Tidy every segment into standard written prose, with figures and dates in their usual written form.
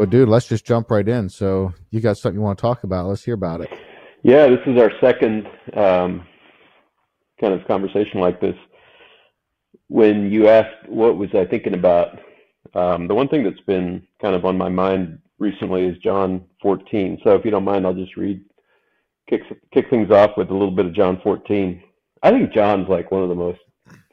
Well, dude, let's just jump right in. So, you got something you want to talk about? Let's hear about it. Yeah, this is our second kind of conversation like this. When you asked what was I thinking about, the one thing that's been kind of on my mind recently is John 14. So if you don't mind, I'll just kick things off with a little bit of John 14. I think John's like one of the most.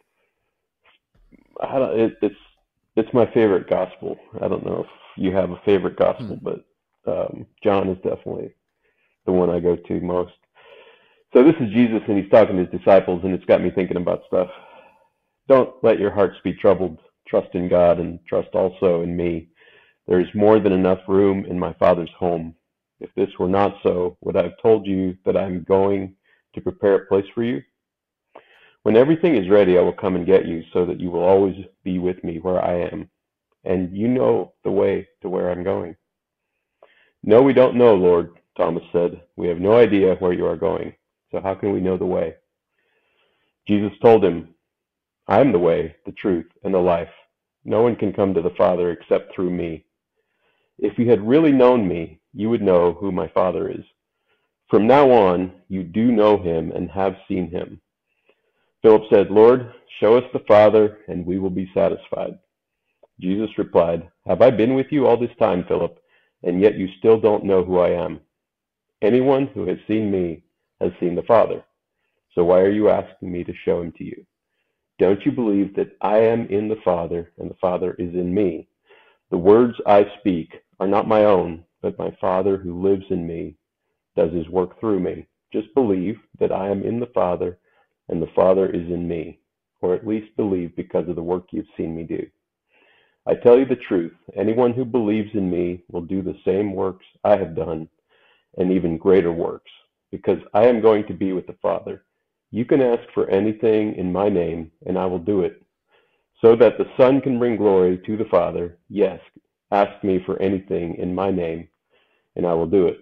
It's my favorite gospel. I don't know if you have a favorite Hmm. gospel, but John is definitely the one I go to most. So this is Jesus, and he's talking to his disciples, and it's got me thinking about stuff. Don't let your hearts be troubled. Trust in God and trust also in me. There is more than enough room in my Father's home. If this were not so, would I have told you that I am going to prepare a place for you? When everything is ready, I will come and get you so that you will always be with me where I am, and you know the way to where I'm going. No, we don't know, Lord, Thomas said. We have no idea where you are going, so how can we know the way? Jesus told him, I am the way, the truth, and the life. No one can come to the Father except through me. If you had really known me, you would know who my Father is. From now on, you do know him and have seen him. Philip said, Lord, show us the Father, and we will be satisfied. Jesus replied, Have I been with you all this time, Philip, and yet you still don't know who I am? Anyone who has seen me has seen the Father. So why are you asking me to show him to you? Don't you believe that I am in the Father, and the Father is in me? The words I speak are not my own, but my Father who lives in me does his work through me. Just believe that I am in the Father, and the Father is in me, or at least believe because of the work you've seen me do. I tell you the truth, anyone who believes in me will do the same works I have done, and even greater works, because I am going to be with the Father. You can ask for anything in my name, and I will do it, so that the Son can bring glory to the Father. Yes, ask me for anything in my name, and I will do it.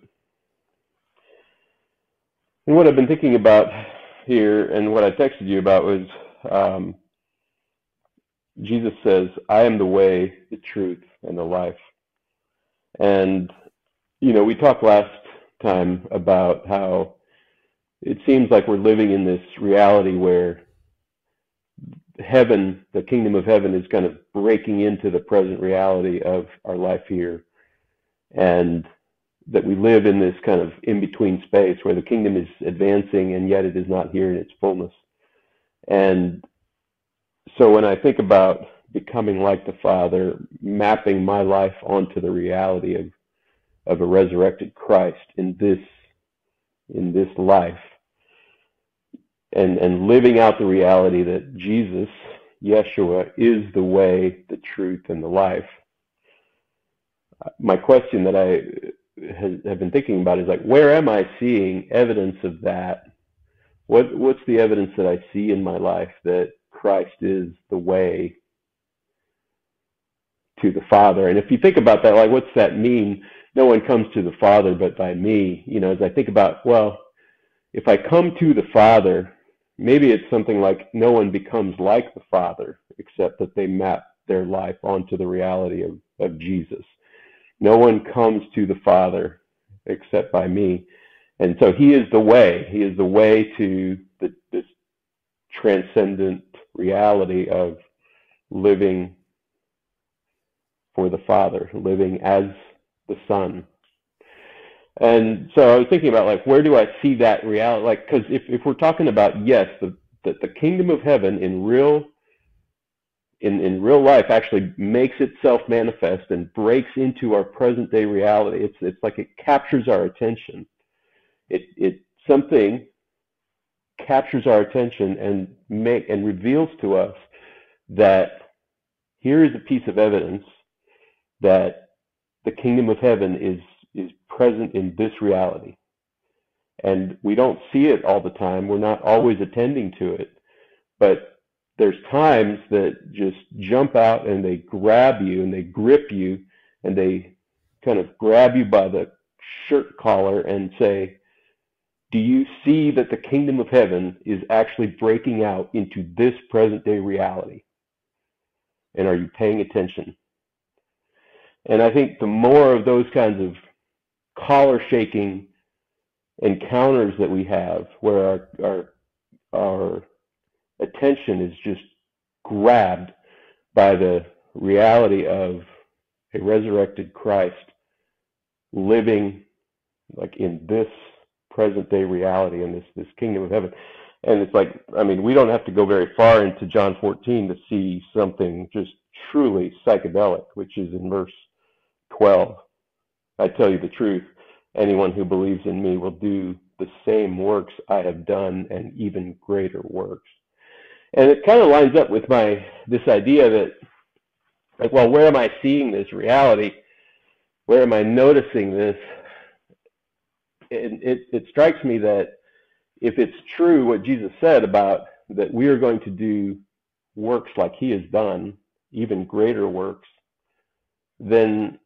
And what I've been thinking about here, and what I texted you about, was um, Jesus says, I am the way, the truth, and the life. And, we talked last time about how it seems like we're living in this reality where heaven, the kingdom of heaven, is kind of breaking into the present reality of our life here. And that we live in this kind of in-between space where the kingdom is advancing and yet it is not here in its fullness. And so when I think about becoming like the Father, mapping my life onto the reality of a resurrected Christ in this life, and living out the reality that Jesus, Yeshua, is the way, the truth, and the life. My question that have been thinking about is like, where am I seeing evidence of that? What's the evidence that I see in my life that Christ is the way to the Father? And if you think about that, like, what's that mean? No one comes to the Father but by me. As I think about, well, if I come to the Father, maybe it's something like no one becomes like the Father except that they map their life onto the reality of Jesus. No one comes to the Father except by me. And so he is the way. He is the way to this transcendent reality of living for the Father, living as the Son. And so I was thinking about, like, where do I see that reality? Like, because if we're talking about, yes, the kingdom of heaven in real life actually makes itself manifest and breaks into our present day reality. It's like it captures our attention. It something captures our attention and reveals to us that here is a piece of evidence that the kingdom of heaven is present in this reality. And we don't see it all the time. We're not always attending to it, but there's times that just jump out and they grab you and they grip you and they kind of grab you by the shirt collar and say, do you see that the kingdom of heaven is actually breaking out into this present day reality? And are you paying attention? And I think the more of those kinds of collar shaking encounters that we have, where our attention is just grabbed by the reality of a resurrected Christ living like in this present day reality in this kingdom of heaven. And it's like, I mean, we don't have to go very far into John 14 to see something just truly psychedelic, which is in verse 12. I tell you the truth, anyone who believes in me will do the same works I have done and even greater works. And it kind of lines up with this idea that, like, well, where am I seeing this reality? Where am I noticing this? And it strikes me that if it's true what Jesus said about that we are going to do works like he has done, even greater works, then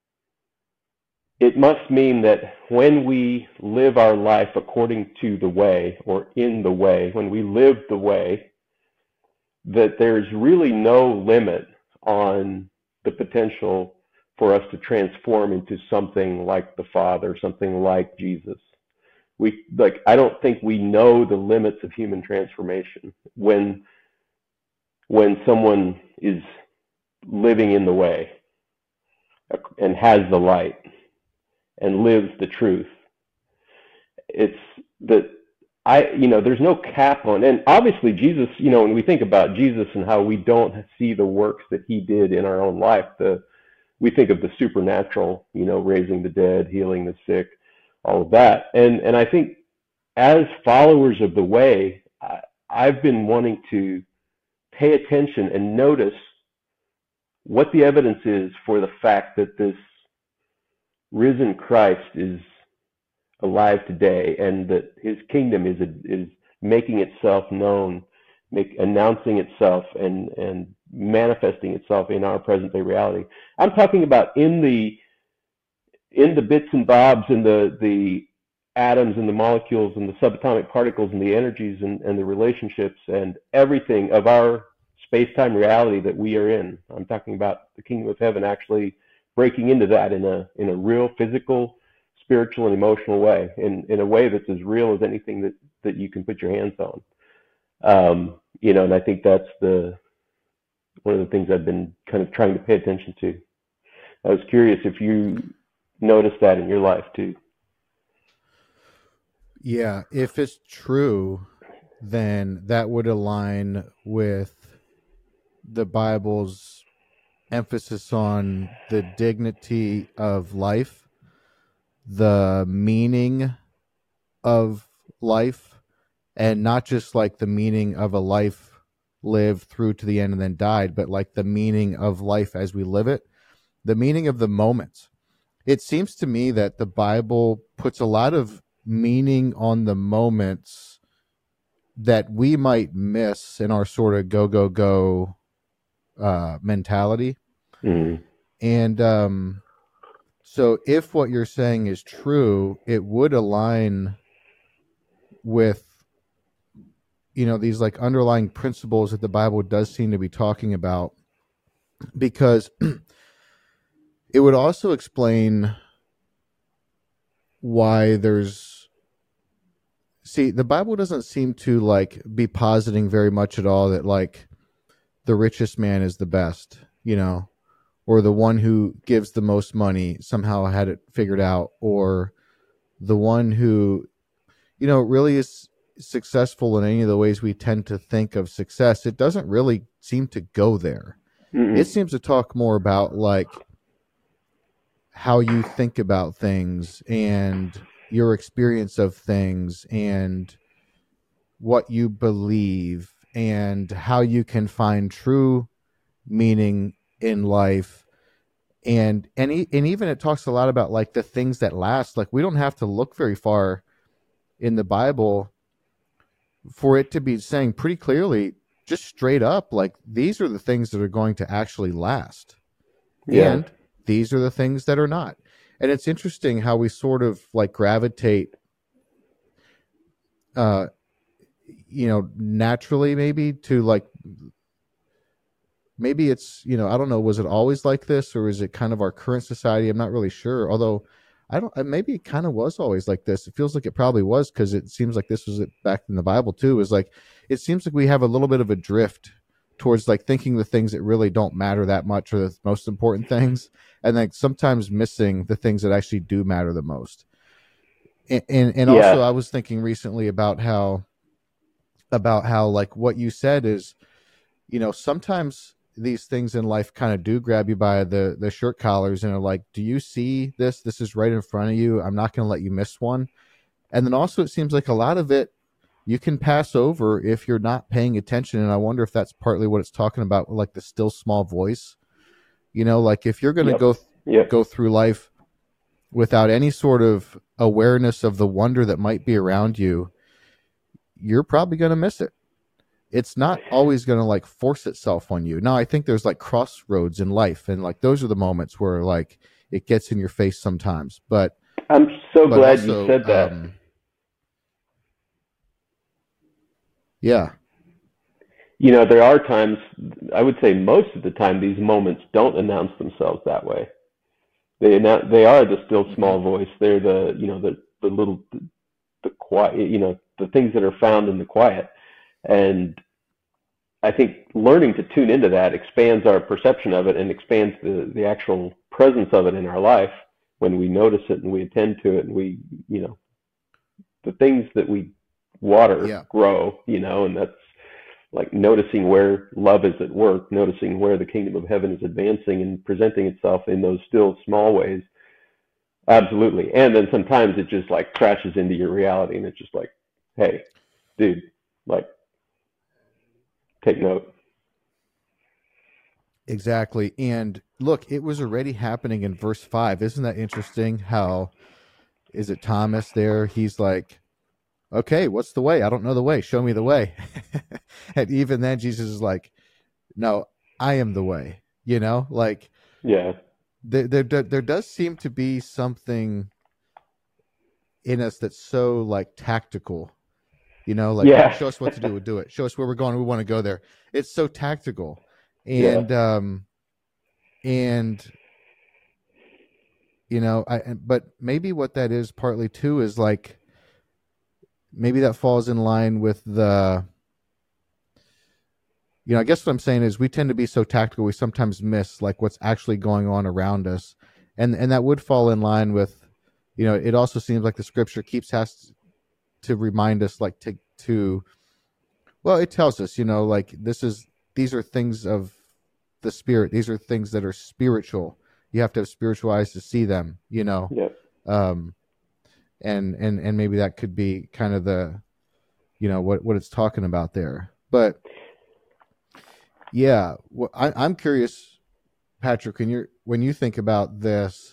it must mean that when we live our life according to the way or in the way, when we live the way, that there's really no limit on the potential for us to transform into something like the Father, something like Jesus. I don't think we know the limits of human transformation when someone is living in the way and has the light and lives the truth. It's that there's no cap on, and obviously Jesus, when we think about Jesus and how we don't see the works that he did in our own life, we think of the supernatural, raising the dead, healing the sick, all of that. And I think as followers of the way, I've been wanting to pay attention and notice what the evidence is for the fact that this risen Christ is alive today, and that his kingdom is making itself known, announcing itself and manifesting itself in our present day reality. I'm talking about in the bits and bobs, in the atoms and the molecules and the subatomic particles and the energies and the relationships and everything of our space-time reality that we are in. I'm talking about the kingdom of heaven actually breaking into that in a real physical, spiritual, and emotional way, in a way that's as real as anything that you can put your hands on. And I think that's one of the things I've been kind of trying to pay attention to. I was curious if you noticed that in your life too. Yeah, if it's true, then that would align with the Bible's emphasis on the dignity of life, the meaning of life, and not just like the meaning of a life lived through to the end and then died, but like the meaning of life as we live it, the meaning of the moments. It seems to me that the Bible puts a lot of meaning on the moments that we might miss in our sort of go mentality. Mm. And so if what you're saying is true, it would align with these like underlying principles that the Bible does seem to be talking about, because it would also explain why the Bible doesn't seem to like be positing very much at all that like the richest man is the best, or the one who gives the most money somehow had it figured out, or the one who, really is successful in any of the ways we tend to think of success. It doesn't really seem to go there. Mm-mm. It seems to talk more about like how you think about things and your experience of things and what you believe and how you can find true meaning in life. And even it talks a lot about like the things that last. Like we don't have to look very far in the Bible for it to be saying pretty clearly, just straight up, like these are the things that are going to actually last. Yeah. And these are the things that are not. And it's interesting how we sort of like gravitate, naturally maybe to like maybe it's, I don't know, was it always like this, or is it kind of our current society? I'm not really sure. Although I don't, maybe it kind of was always like this. It feels like it probably was, because it seems like this was it back in the Bible too. Is like, it seems like we have a little bit of a drift towards like thinking the things that really don't matter that much are the most important things, and like sometimes missing the things that actually do matter the most. And also, Yeah. I was thinking recently about how like what you said is, sometimes these things in life kind of do grab you by the shirt collars and are like, do you see this? This is right in front of you. I'm not going to let you miss one. And then also, it seems like a lot of it you can pass over if you're not paying attention. And I wonder if that's partly what it's talking about, like the still small voice. Like if you're going to Yep. go Yep. go through life without any sort of awareness of the wonder that might be around you, you're probably going to miss it. It's not always going to like force itself on you. Now, I think there's like crossroads in life, and like those are the moments where like it gets in your face sometimes. But I'm so glad you also, said that. yeah, There are times, I would say most of the time, these moments don't announce themselves that way. They are the still hmm small voice. They're the little, the quiet, the things that are found in the quiet. And I think learning to tune into that expands our perception of it and expands the actual presence of it in our life when we notice it and we attend to it, and the things that we water yeah, grow, and that's like noticing where love is at work, noticing where the kingdom of heaven is advancing and presenting itself in those still small ways. Absolutely. And then sometimes it just like crashes into your reality and it's just like, hey, dude, like, take note. exactly. And look, it was already happening in verse 5. Isn't that interesting? How is it Thomas there? He's like, okay, what's the way? I don't know the way. Show me the way. And even then, Jesus is like, no, I am the way. Like Yeah. there does seem to be something in us that's so like tactical. Like, Yeah. show us what to do, we'll do it. Show us where we're going, we want to go there. It's so tactical, Yeah. and and but maybe what that is partly too is like maybe that falls in line with the I guess what I'm saying is we tend to be so tactical we sometimes miss like what's actually going on around us, and that would fall in line with it also seems like the scripture keeps has to remind us like to well, it tells us like these are things of the spirit. These are things that are spiritual. You have to have spiritual eyes to see them. Yeah. Um, and maybe that could be kind of the what it's talking about there. But yeah, I'm curious, Patrick, when you think about this,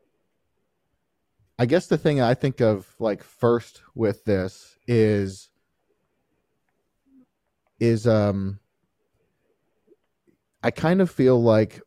I guess the thing I think of like first with this is I kind of feel like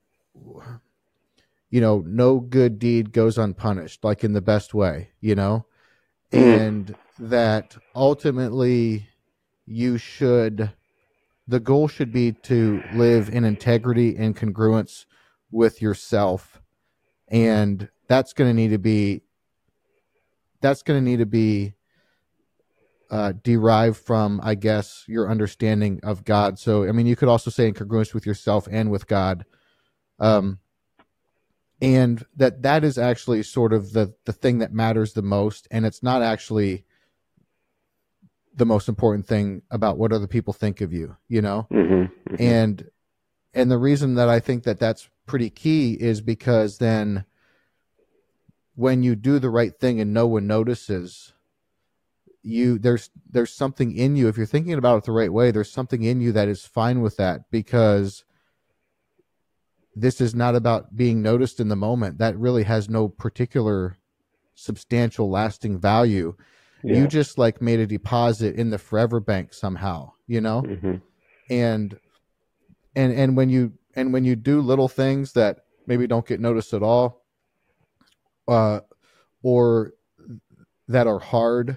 no good deed goes unpunished, like in the best way, Mm. and that ultimately you should the goal should be to live in integrity and congruence with yourself, and that's going to need to be derived from, I guess, your understanding of God. So I mean, you could also say in congruence with yourself and with God, um, and that is actually sort of the thing that matters the most, and it's not actually the most important thing about what other people think of you, Mhm. Mhm. and the reason that I think that that's pretty key is because then when you do the right thing and no one notices there's something in you, if you're thinking about it the right way, there's something in you that is fine with that, because this is not about being noticed in the moment. That really has no particular substantial lasting value. You Yeah. just like made a deposit in the forever bank somehow, Mhm. and when you do little things that maybe don't get noticed at all, uh, or that are hard,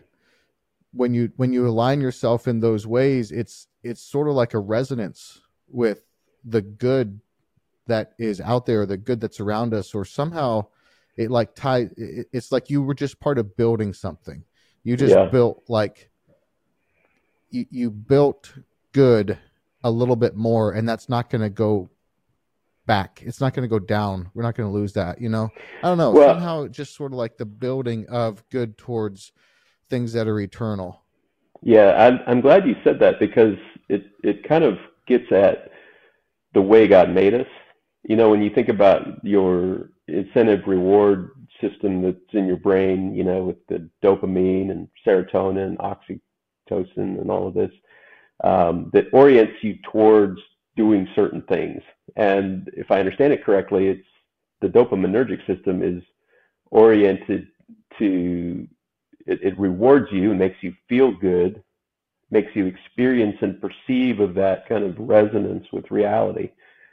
when you align yourself in those ways, it's sort of like a resonance with the good that is out there, the good that's around us, or somehow it like it's like you were just part of building something. You just Yeah. built like you built good a little bit more, and that's not going to go back. It's not going to go down. We're not going to lose that. I don't know. Well, Somehow just sort of like the building of good towards things that are eternal. yeah, I'm glad you said that because it kind of gets at the way God made us. When you think about your incentive reward system that's in your brain, with the dopamine and serotonin, oxytocin, and all of this, that orients you towards doing certain things. And if I understand it correctly, it's the dopaminergic system is oriented to, it rewards you and makes you feel good, makes you experience and perceive of that kind of resonance with reality.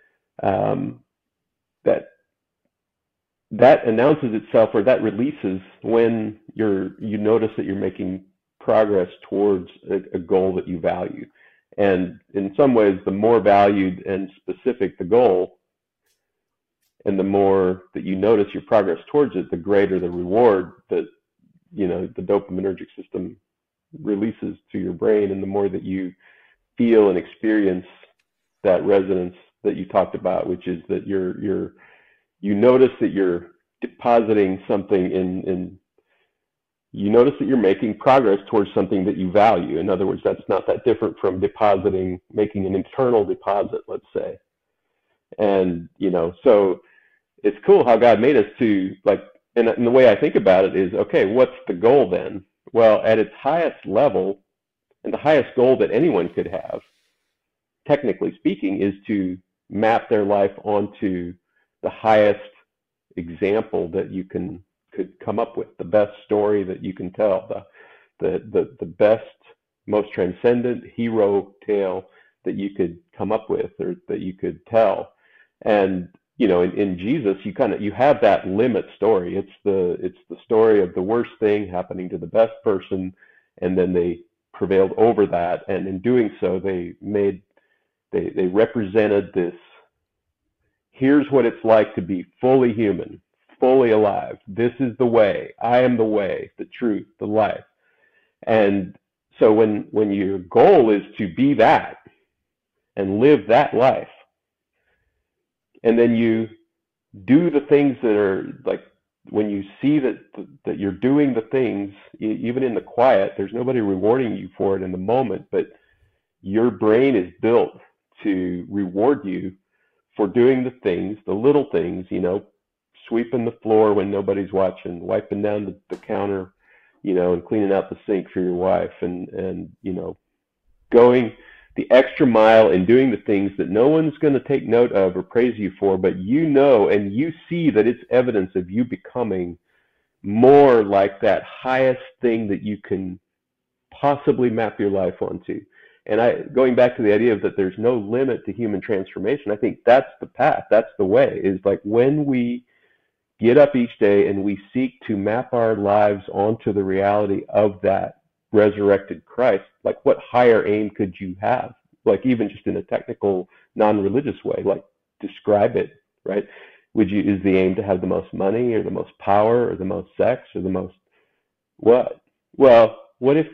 That announces itself, or that releases when you notice that you're making progress towards a goal that you value. And in some ways, the more valued and specific the goal, and the more that you notice your progress towards it, the greater the reward that the dopaminergic system releases to your brain, and the more that you feel and experience that resonance that you talked about, which is that you notice that you're depositing something in you notice that you're making progress towards something that you value. In other words, that's not that different from making an internal deposit, let's say. And so it's cool how God made us to, like, and the way I think about it is, okay, what's the goal then? Well, at its highest level, and the highest goal that anyone could have, technically speaking, is to map their life onto the highest example that you could come up with, the best story that you can tell, the best, most transcendent hero tale that you could come up with, or that you could tell. And in Jesus, you have that limit story. It's the story of the worst thing happening to the best person, and then they prevailed over that, and in doing so, they represented this. Here's what it's like to be fully human, fully alive. This is the way. I am the way, the truth, the life. And so when your goal is to be that and live that life, and then you do the things that are like, when you see that you're doing the things, even in the quiet, there's nobody rewarding you for it in the moment, but your brain is built to reward you for doing the things, the little things, sweeping the floor when nobody's watching, wiping down the counter, and cleaning out the sink for your wife, and going the extra mile and doing the things that no one's going to take note of or praise you for, but and you see that it's evidence of you becoming more like that highest thing that you can possibly map your life onto. And going back to the idea of that there's no limit to human transformation, I think that's the path, that's the way, is like when we get up each day and we seek to map our lives onto the reality of that resurrected Christ, like what higher aim could you have? Like even just in a technical, non-religious way, like describe it, right? Is the aim to have the most money, or the most power, or the most sex, or the most what? Well, what if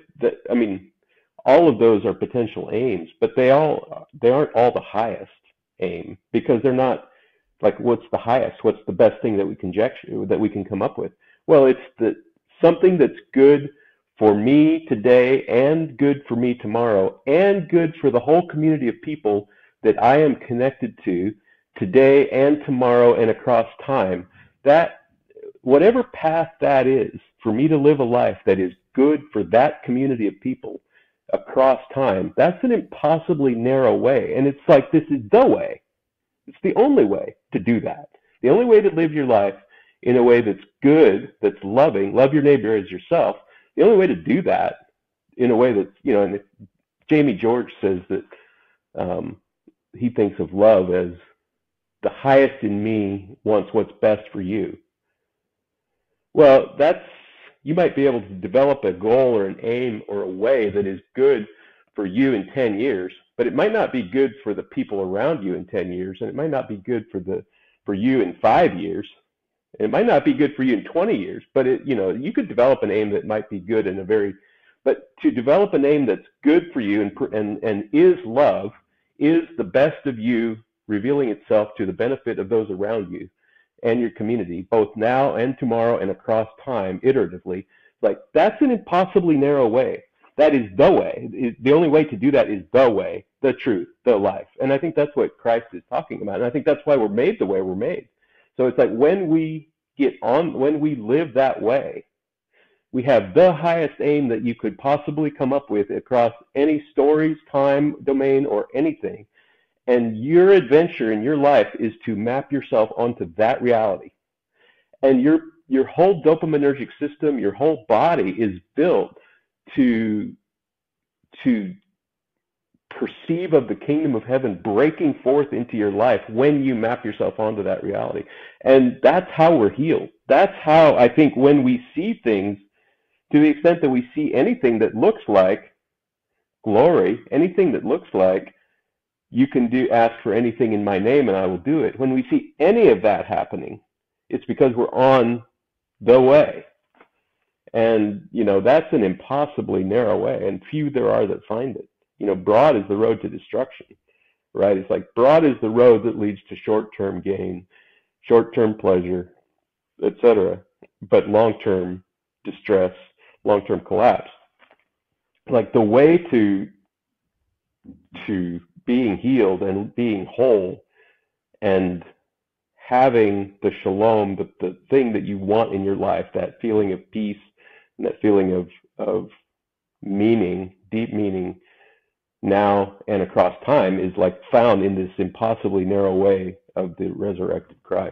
all of those are potential aims, but they aren't all the highest aim, because they're not like, what's the highest? What's the best thing that we can come up with? Well, it's something that's good for me today, and good for me tomorrow, and good for the whole community of people that I am connected to today and tomorrow and across time. That whatever path that is, for me to live a life that is good for that community of people across time, that's an impossibly narrow way. And it's like, this is the way. It's the only way to do that. The only way to live your life in a way that's good, that's loving, love your neighbor as yourself. The only way to do that in a way that's, and Jamie George says that he thinks of love as the highest in me wants what's best for you. Well, you might be able to develop a goal or an aim or a way that is good for you in 10 years, but it might not be good for the people around you in 10 years, and it might not be good for you in 5 years. It might not be good for you in 20 years, but you could develop an aim that might be good but to develop a name that's good for you and is love, is the best of you revealing itself to the benefit of those around you and your community, both now and tomorrow and across time, iteratively. Like, that's an impossibly narrow way. That is the way. The only way to do that is the way, the truth, the life. And I think that's what Christ is talking about. And I think that's why we're made the way we're made. So it's like when we live that way, we have the highest aim that you could possibly come up with across any stories, time, domain, or anything. And your adventure in your life is to map yourself onto that reality. And your whole dopaminergic system, your whole body is built to perceive of the kingdom of heaven breaking forth into your life when you map yourself onto that reality. And that's how we're healed. That's how I think when we see things, to the extent that we see anything that looks like glory, anything that looks like you can ask for anything in my name and I will do it. When we see any of that happening, it's because we're on the way. And, that's an impossibly narrow way, and few there are that find it. Broad is the road to destruction, right? It's like broad is the road that leads to short-term gain, short-term pleasure, etc., but long-term distress, long-term collapse. Like the way to being healed and being whole and having the shalom, the thing that you want in your life, that feeling of peace and that feeling of meaning, deep meaning, now and across time, is like found in this impossibly narrow way of the resurrected Christ.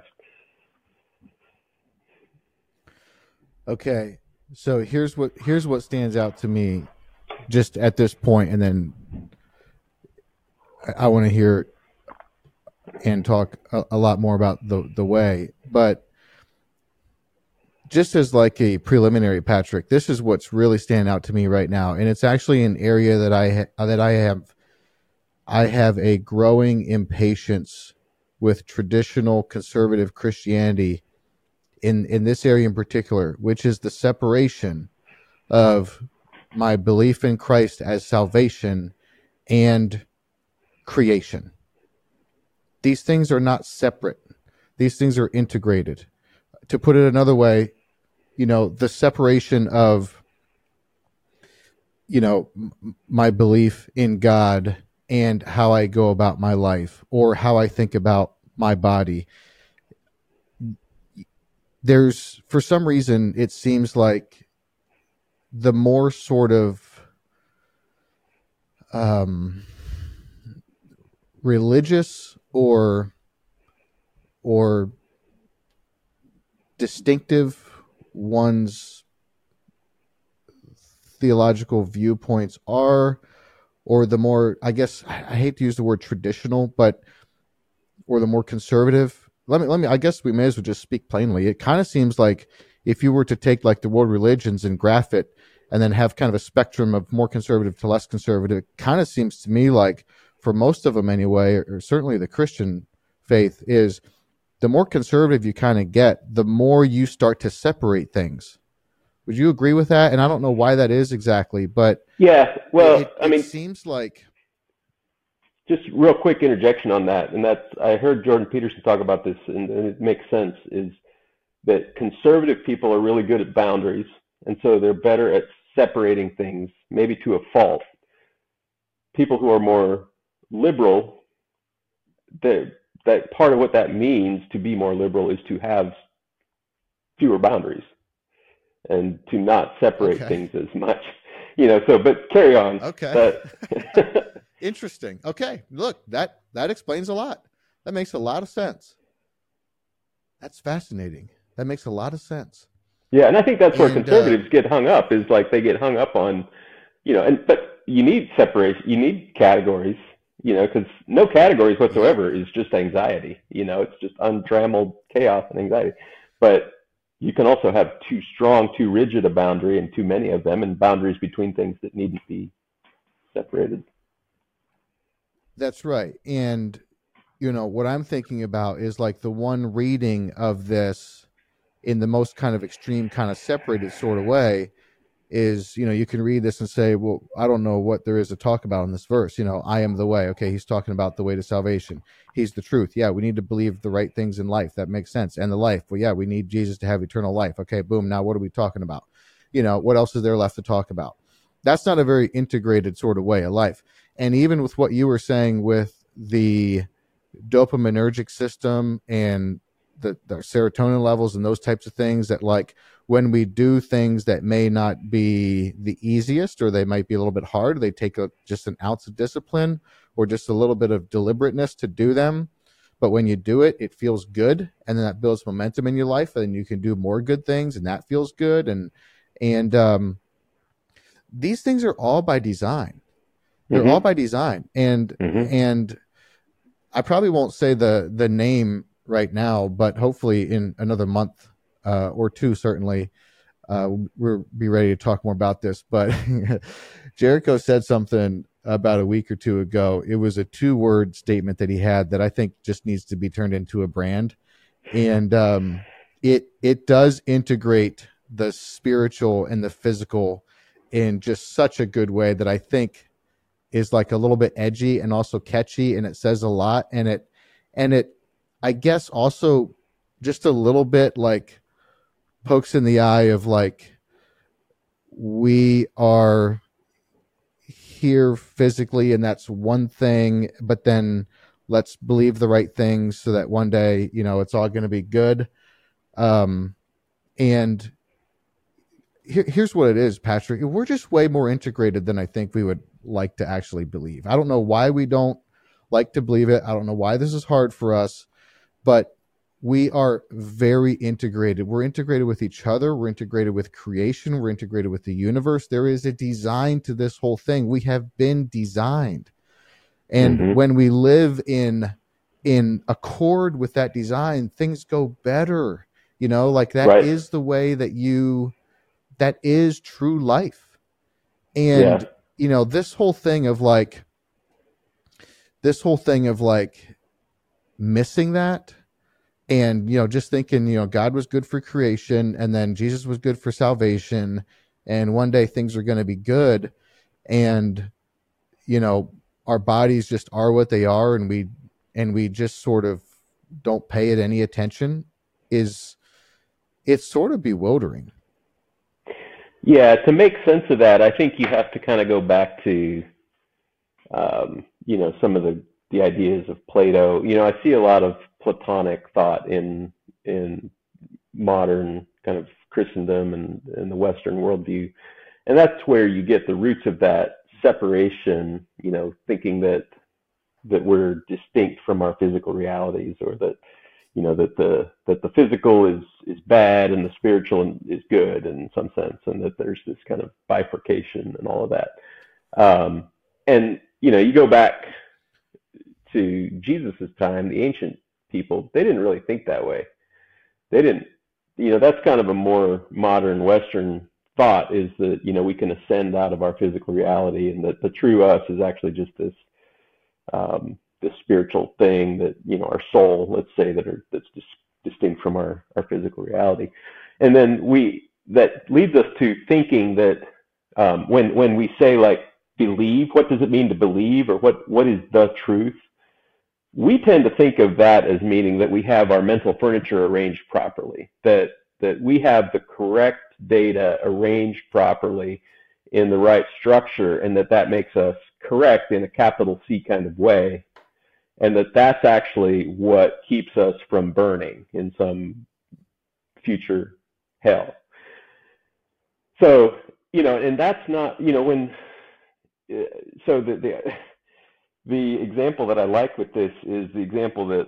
Okay, so here's what stands out to me just at this point, and then I want to hear and talk a lot more about the way. But just as like a preliminary, Patrick, this is what's really standing out to me right now, and it's actually an area that I have a growing impatience with traditional conservative Christianity in this area in particular, which is the separation of my belief in Christ as salvation and creation. These things are not separate. These things are integrated. To put it another way, the separation of, my belief in God and how I go about my life or how I think about my body. For some reason, it seems like the more sort of religious or distinctive one's theological viewpoints are, or the more, I guess, I hate to use the word traditional, or the more conservative. Let me, I guess we may as well just speak plainly. It kind of seems like if you were to take like the world religions and graph it and then have kind of a spectrum of more conservative to less conservative, it kind of seems to me like for most of them anyway, or certainly the Christian faith, is the more conservative you kind of get, the more you start to separate things. Would you agree with that? And I don't know why that is exactly, but yeah, well, it seems like. Just real quick interjection on that, and I heard Jordan Peterson talk about this, and it makes sense, is that conservative people are really good at boundaries, and so they're better at separating things, maybe to a fault. People who are more liberal, that part of what that means to be more liberal is to have fewer boundaries and to not separate things as much, but carry on. Okay. Interesting. Okay. Look, that explains a lot. That makes a lot of sense. That's fascinating. That makes a lot of sense. Yeah. And I think that's where conservatives get hung up, is like they get hung up on, but you need separation. You need categories, because no categories whatsoever is just anxiety. It's just untrammeled chaos and anxiety. But you can also have too strong, too rigid a boundary, and too many of them, and boundaries between things that need to be separated. That's right. And what I'm thinking about is like the one reading of this in the most kind of extreme, kind of separated sort of way is, you can read this and say, well, I don't know what there is to talk about in this verse. I am the way. Okay, he's talking about the way to salvation. He's the truth. Yeah, we need to believe the right things in life. That makes sense. And the life. Well, yeah, we need Jesus to have eternal life. Okay, boom. Now what are we talking about? What else is there left to talk about? That's not a very integrated sort of way of life. And even with what you were saying with the dopaminergic system and the serotonin levels and those types of things, that like when we do things that may not be the easiest, or they might be a little bit hard, they take just an ounce of discipline or just a little bit of deliberateness to do them. But when you do it, it feels good, and then that builds momentum in your life, and you can do more good things, and that feels good. And these things are all by design. They're all by design. And I probably won't say the name right now, but hopefully in another month or two, certainly, we'll be ready to talk more about this. But Jericho said something about a week or two ago. It was a 2-word statement that he had that I think just needs to be turned into a brand. And it does integrate the spiritual and the physical in just such a good way that I think is like a little bit edgy and also catchy, and it says a lot, and it I guess also just a little bit like pokes in the eye of like, we are here physically and that's one thing, but then let's believe the right things so that one day, it's all going to be good. And here's what it is, Patrick. We're just way more integrated than I think we would like to actually believe. I don't know why we don't like to believe it. I don't know why this is hard for us, but we are very integrated. We're integrated with each other. We're integrated with creation. We're integrated with the universe. There is a design to this whole thing. We have been designed. And when we live in accord with that design, things go better. Like that is the way that is true life. And this whole thing of like missing that, and just thinking God was good for creation, and then Jesus was good for salvation, and one day things are going to be good, and our bodies just are what they are, and we just sort of don't pay it any attention, it's sort of bewildering. Yeah, to make sense of that, I think you have to kind of go back to, some of the ideas of Plato. I see a lot of Platonic thought in modern kind of Christendom and the Western worldview, and that's where you get the roots of that separation. Thinking that we're distinct from our physical realities, or that that the physical is bad and the spiritual is good in some sense, and that there's this kind of bifurcation and all of that. And you go back to Jesus's time, the ancient people, they didn't really think that way. They didn't. That's kind of a more modern Western thought, is that we can ascend out of our physical reality, and that the true us is actually just this spiritual thing that our soul, let's say, that's distinct from our physical reality. And then that leads us to thinking that when we say like believe, what does it mean to believe, or what is the truth? We tend to think of that as meaning that we have our mental furniture arranged properly, that we have the correct data arranged properly in the right structure, and that makes us correct in a capital C kind of way. And that's actually what keeps us from burning in some future hell. So, and that's not, so the example that I like with this is the example that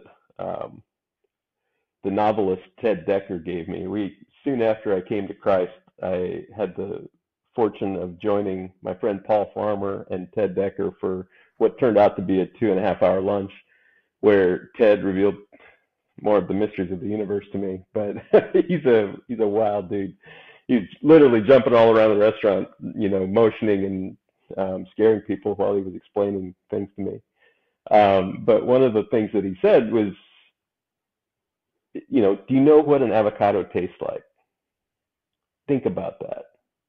the novelist Ted Dekker gave me. Soon after I came to Christ, I had the fortune of joining my friend Paul Farmer and Ted Dekker for what turned out to be a 2.5-hour lunch, where Ted revealed more of the mysteries of the universe to me. But he's a wild dude. He's literally jumping all around the restaurant, motioning and scaring people while he was explaining things to me. But one of the things that he said was, do you know what an avocado tastes like? Think about that.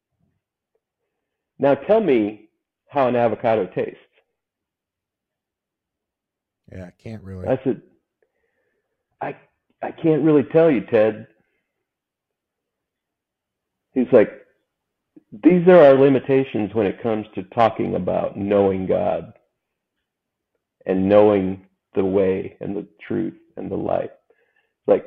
Now tell me how an avocado tastes. Yeah, I can't really. I said, I can't really tell you, Ted. He's like, these are our limitations when it comes to talking about knowing God and knowing the way and the truth and the light. Like,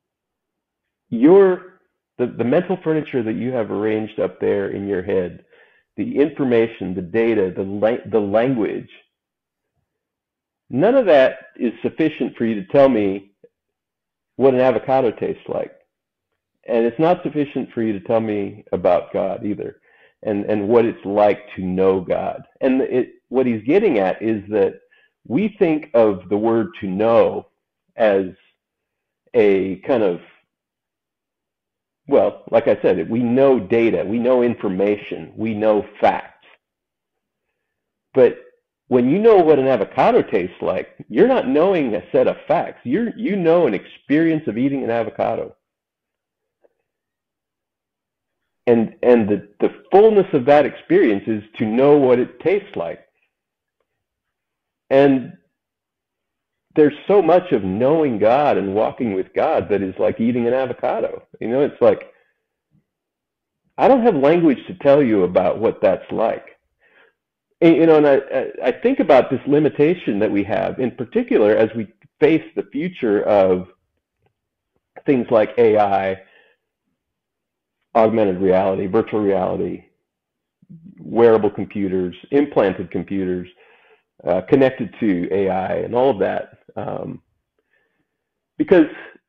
the mental furniture that you have arranged up there in your head, the information, the data, the language, none of that is sufficient for you to tell me what an avocado tastes like. And it's not sufficient for you to tell me about God either, and what it's like to know God. And what he's getting at is that we think of the word to know as a kind of, well, like I said, we know data, we know information, we know facts. But when you know what an avocado tastes like, you're not knowing a set of facts. You know an experience of eating an avocado. And the fullness of that experience is to know what it tastes like. And there's so much of knowing God and walking with God that is like eating an avocado. It's like, I don't have language to tell you about what that's like. And I think about this limitation that we have, in particular, as we face the future of things like AI, augmented reality, virtual reality, wearable computers, implanted computers, connected to AI, and all of that. Because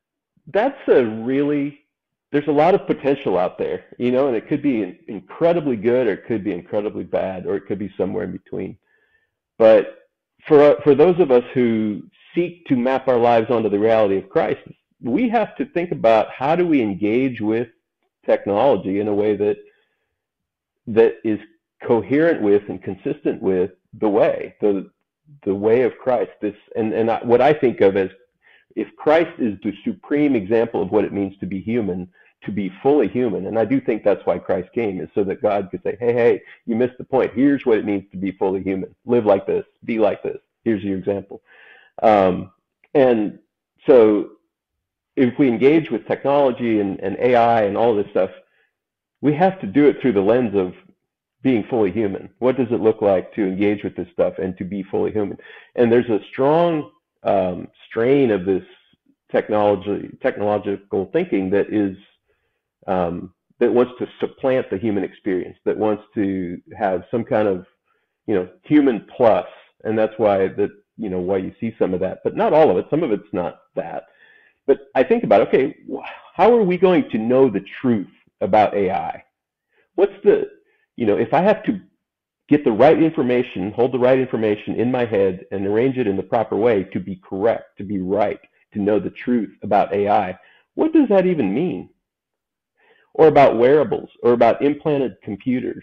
there's a lot of potential out there, and it could be incredibly good, or it could be incredibly bad, or it could be somewhere in between. But for those of us who seek to map our lives onto the reality of Christ, we have to think about how do we engage with technology in a way that is coherent with and consistent with the way of Christ. What I think of as, if Christ is the supreme example of what it means to be human, to be fully human, and I do think that's why Christ came, is so that God could say, hey, you missed the point. Here's what it means to be fully human. Live like this. Be like this. Here's your example. And so if we engage with technology and AI and all this stuff, we have to do it through the lens of being fully human. What does it look like to engage with this stuff and to be fully human? And there's a strong strain of this technological thinking that is that wants to supplant the human experience, that wants to have some kind of human plus, and that's why why you see some of that, but not all of it. Some of it's not that. But I think about, okay, how are we going to know the truth about AI? What's if I have to get the right information, hold the right information in my head and arrange it in the proper way to be correct, to be right, to know the truth about AI, what does that even mean? Or about wearables, or about implanted computers.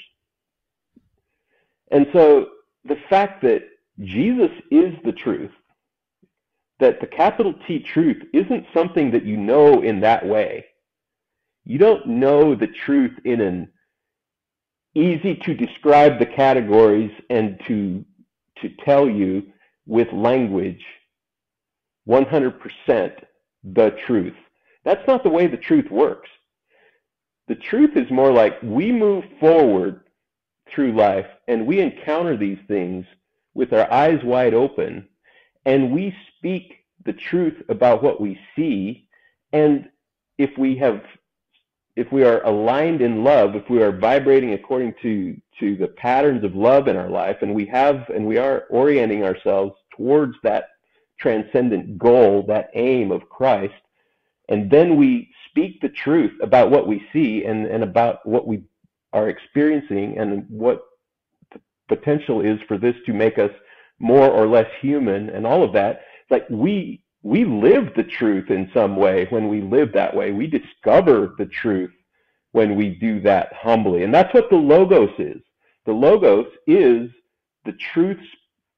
And so the fact that Jesus is the truth, that the capital T truth isn't something that you know in that way. You don't know the truth in an easy to describe the categories and to tell you with language 100% the truth. That's not the way the truth works. The truth is more like we move forward through life and we encounter these things with our eyes wide open, and we speak the truth about what we see. And if we are aligned in love, if we are vibrating according to the patterns of love in our life, and we are orienting ourselves towards that transcendent goal, that aim of Christ, and then we speak the truth about what we see and about what we are experiencing and what the potential is for this to make us more or less human and all of that. It's like we live the truth in some way when we live that way. We discover the truth when we do that humbly. And that's what the Logos is. The Logos is the truth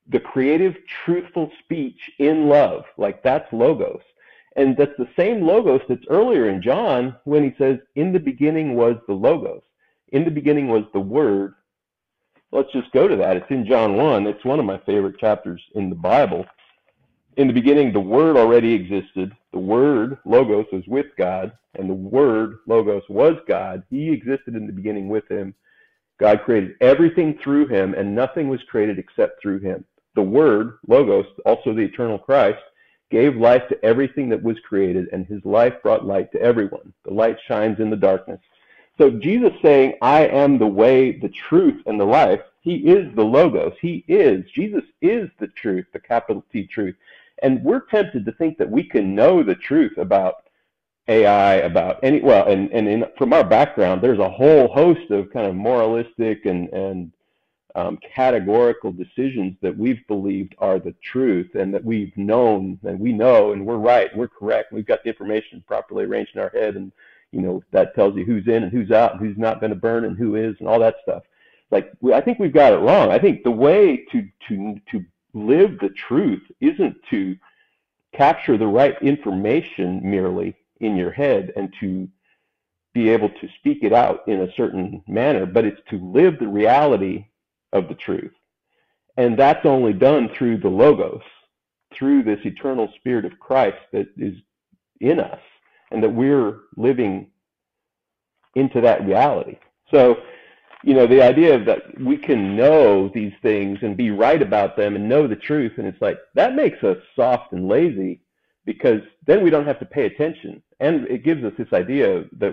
the creative, truthful speech in love. Like that's logos. And that's the same logos that's earlier in John when he says, in the beginning was the logos. In the beginning was the word. Let's just go to that. It's in John 1. It's one of my favorite chapters in the Bible. In the beginning, the Word already existed. The Word, Logos, was with God, and the Word, Logos, was God. He existed in the beginning with him. God created everything through him, and nothing was created except through him. The Word, Logos, also the eternal Christ, gave life to everything that was created, and his life brought light to everyone. The light shines in the darkness. So Jesus saying, I am the way, the truth, and the life, he is the Logos. Jesus is the truth, the capital T truth. And we're tempted to think that we can know the truth about AI, about any, well, from our background, there's a whole host of kind of moralistic and categorical decisions that we've believed are the truth and that we've known and we know and we're right and we're correct. And we've got the information properly arranged in our head, and that tells you who's in and who's out and who's not going to burn and who is and all that stuff. Like I think we've got it wrong. I think the way to live the truth isn't to capture the right information merely in your head and to be able to speak it out in a certain manner, but it's to live the reality of the truth. And that's only done through the Logos, through this eternal Spirit of Christ that is in us and that we're living into that reality. So, the idea that we can know these things and be right about them and know the truth, and it's like, that makes us soft and lazy because then we don't have to pay attention. And it gives us this idea that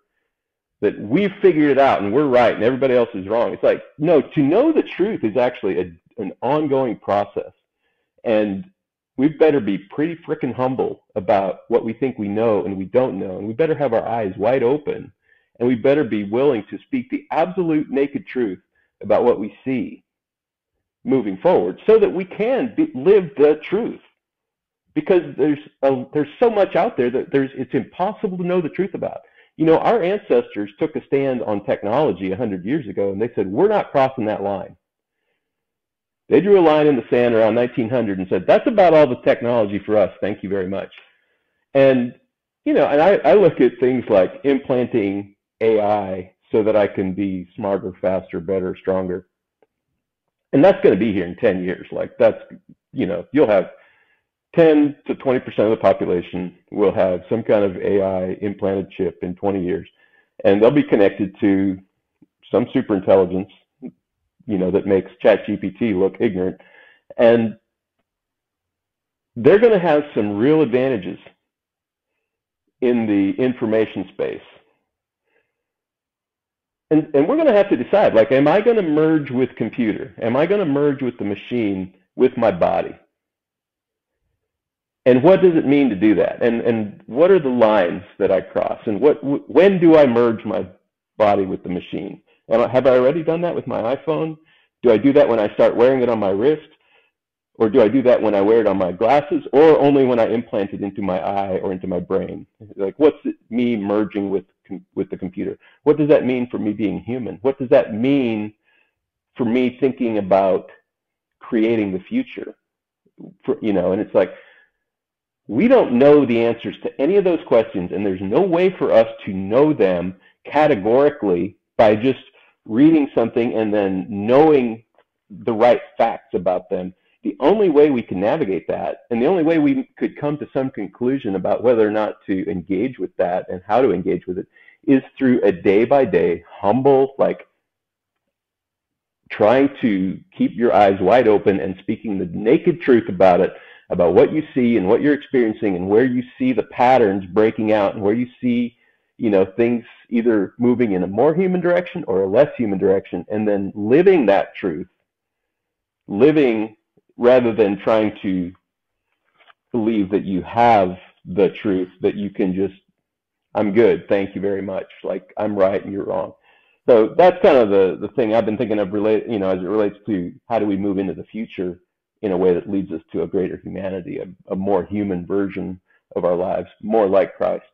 we've figured it out and we're right and everybody else is wrong. It's like, no, to know the truth is actually an ongoing process. And we better be pretty freaking humble about what we think we know and we don't know. And we better have our eyes wide open. And we better be willing to speak the absolute naked truth about what we see moving forward so that we can live the truth. Because there's so much out there that it's impossible to know the truth about. Our ancestors took a stand on technology 100 years ago, and they said, we're not crossing that line. They drew a line in the sand around 1900 and said, that's about all the technology for us. Thank you very much. And, and I look at things like implanting AI so that I can be smarter, faster, better, stronger. And that's going to be here in 10 years. Like that's, you'll have 10 to 20% of the population will have some kind of AI implanted chip in 20 years. And they'll be connected to some super intelligence, that makes ChatGPT look ignorant. And they're going to have some real advantages in the information space. And we're going to have to decide, like, am I going to merge with computer? Am I going to merge with the machine with my body? And what does it mean to do that? And what are the lines that I cross? And when do I merge my body with the machine? Have I already done that with my iPhone? Do I do that when I start wearing it on my wrist? Or do I do that when I wear it on my glasses? Or only when I implant it into my eye or into my brain? Like, what's it, me merging with the computer? What does that mean for me being human? What does that mean for me thinking about creating the future? And it's like, we don't know the answers to any of those questions, and there's no way for us to know them categorically by just reading something and then knowing the right facts about them. The only way we can navigate that, and the only way we could come to some conclusion about whether or not to engage with that and how to engage with it, is through a day-by-day, humble, like, trying to keep your eyes wide open and speaking the naked truth about it, about what you see and what you're experiencing and where you see the patterns breaking out and where you see, things either moving in a more human direction or a less human direction, and then living that truth, living rather than trying to believe that you have the truth, that you can just, I'm good, thank you very much, like I'm right and you're wrong. So that's kind of the thing I've been thinking of as it relates to how do we move into the future in a way that leads us to a greater humanity, a more human version of our lives, more like Christ.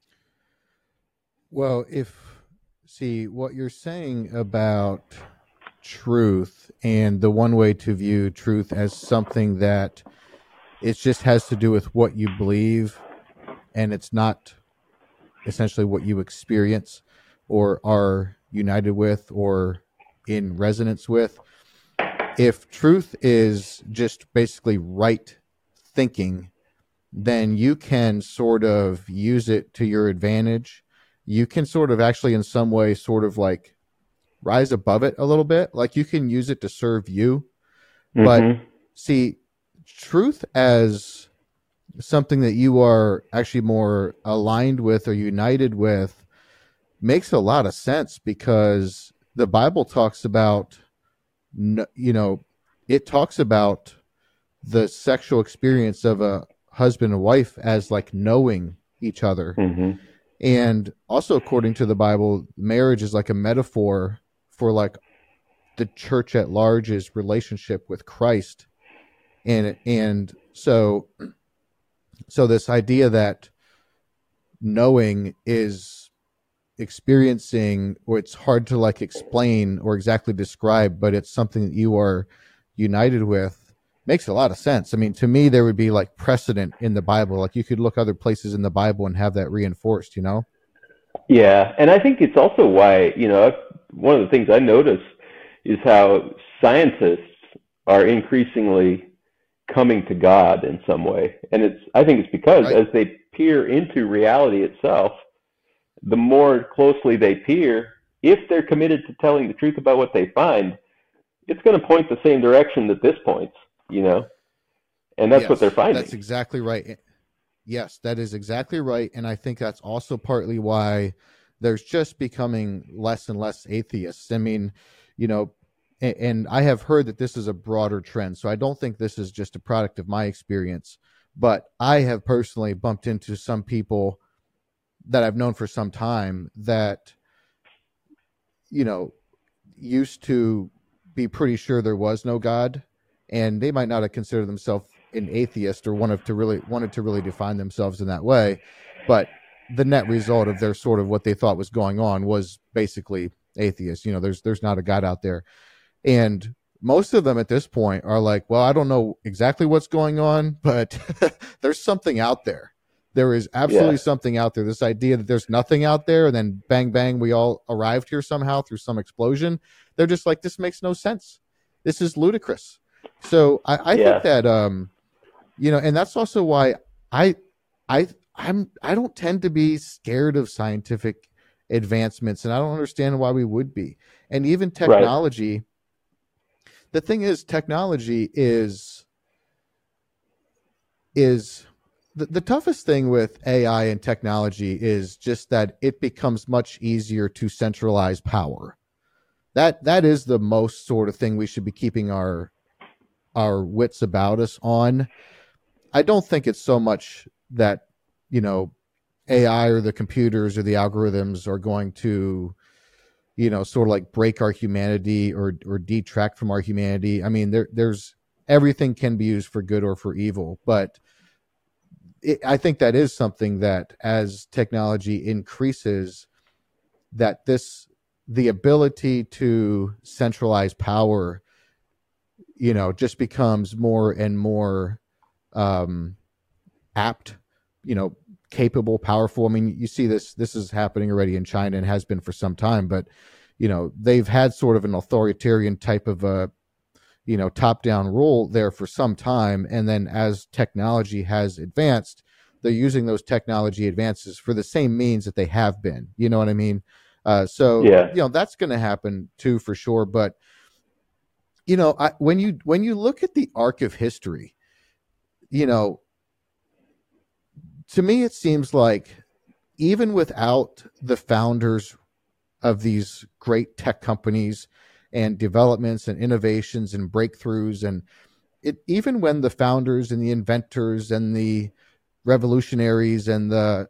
Well, see what you're saying about truth, and the one way to view truth as something that it just has to do with what you believe, and it's not essentially what you experience or are united with or in resonance with. If truth is just basically right thinking, then you can sort of use it to your advantage. You can sort of actually in some way sort of like rise above it a little bit. Like you can use it to serve you. But see, truth as something that you are actually more aligned with or united with makes a lot of sense, because the Bible talks about, it talks about the sexual experience of a husband and wife as like knowing each other. And also, according to the Bible, marriage is like a metaphor for like the church at large's relationship with Christ. And so this idea that knowing is experiencing, or it's hard to like explain or exactly describe, but it's something that you are united with, makes a lot of sense. I mean, to me, there would be like precedent in the Bible. Like you could look other places in the Bible and have that reinforced, Yeah, and I think it's also why, one of the things I notice is how scientists are increasingly coming to God in some way. And I think it's because Right. as they peer into reality itself, the more closely they peer, if they're committed to telling the truth about what they find, it's going to point the same direction that this points, and that's what they're Yes, finding. that's exactly right. Yes, that is exactly right. And I think that's also partly why there's just becoming less and less atheists. I mean, and I have heard that this is a broader trend. So I don't think this is just a product of my experience, but I have personally bumped into some people that I've known for some time that, used to be pretty sure there was no God, and they might not have considered themselves an atheist or wanted to really define themselves in that way, but the net result of their sort of what they thought was going on was basically atheist. There's not a God out there, and most of them at this point are like, well, I don't know exactly what's going on, but there's something out there. There is absolutely something out there. This idea that there's nothing out there, and then bang, bang, we all arrived here somehow through some explosion. They're just like, this makes no sense. This is ludicrous. So I think that, and that's also why I don't tend to be scared of scientific advancements, and I don't understand why we would be. And even technology, right. The thing is, technology is the toughest thing with AI and technology is just that it becomes much easier to centralize power. That is the most sort of thing we should be keeping our wits about us on. I don't think it's so much that, AI or the computers or the algorithms are going to, sort of like break our humanity or detract from our humanity. I mean, there's everything can be used for good or for evil, but I think that is something that as technology increases, that the ability to centralize power, just becomes more and more apt, capable, powerful. I mean, you see this is happening already in China and has been for some time, but, they've had sort of an authoritarian type of a, top-down rule there for some time. And then as technology has advanced, they're using those technology advances for the same means that they have been. You know what I mean? That's going to happen too, for sure. But, when you look at the arc of history, to me, it seems like even without the founders of these great tech companies and developments and innovations and breakthroughs, and even when the founders and the inventors and the revolutionaries and the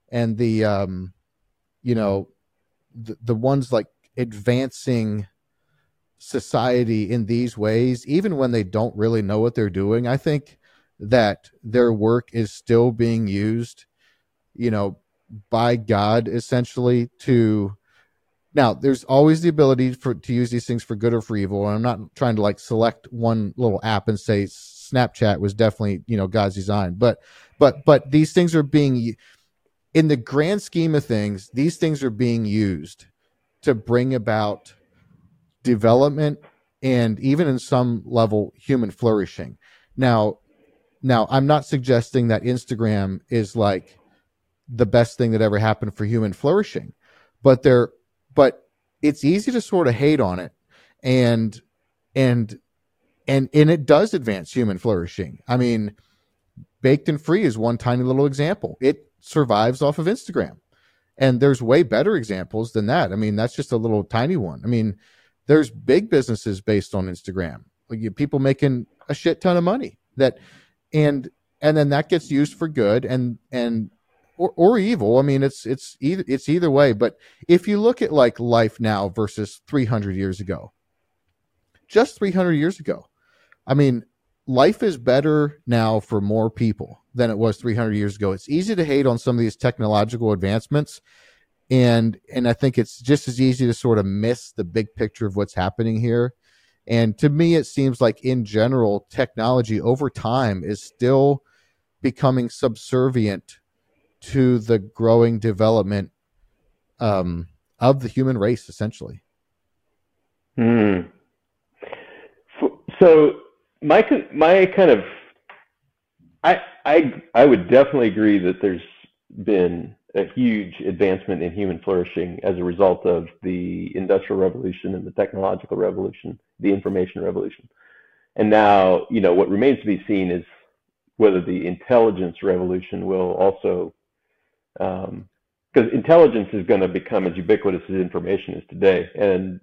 ones like advancing society in these ways, even when they don't really know what they're doing, I think that their work is still being used, by God essentially to Now, there's always the ability to use these things for good or for evil. And I'm not trying to like select one little app and say Snapchat was definitely, God's design. But these things are being, in the grand scheme of things, these things are being used to bring about development and even in some level human flourishing. Now I'm not suggesting that Instagram is like the best thing that ever happened for human flourishing, but it's easy to sort of hate on it, and and it does advance human flourishing. I mean, Baked and Free is one tiny little example. It survives off of Instagram. And there's way better examples than that. I mean, that's just a little tiny one. I mean, there's big businesses based on Instagram. Like people making a shit ton of money and then that gets used for good or evil. I mean, it's either way. But if you look at like life now versus 300 years ago, just 300 years ago, I mean, life is better now for more people than it was 300 years ago. It's easy to hate on some of these technological advancements. And I think it's just as easy to sort of miss the big picture of what's happening here. And to me, it seems like in general, technology over time is still becoming subservient to the growing development of the human race, essentially. So my kind of, I would definitely agree that there's been a huge advancement in human flourishing as a result of the Industrial Revolution and the technological revolution, the information revolution. And now, what remains to be seen is whether the intelligence revolution will also, because intelligence is going to become as ubiquitous as information is today. And,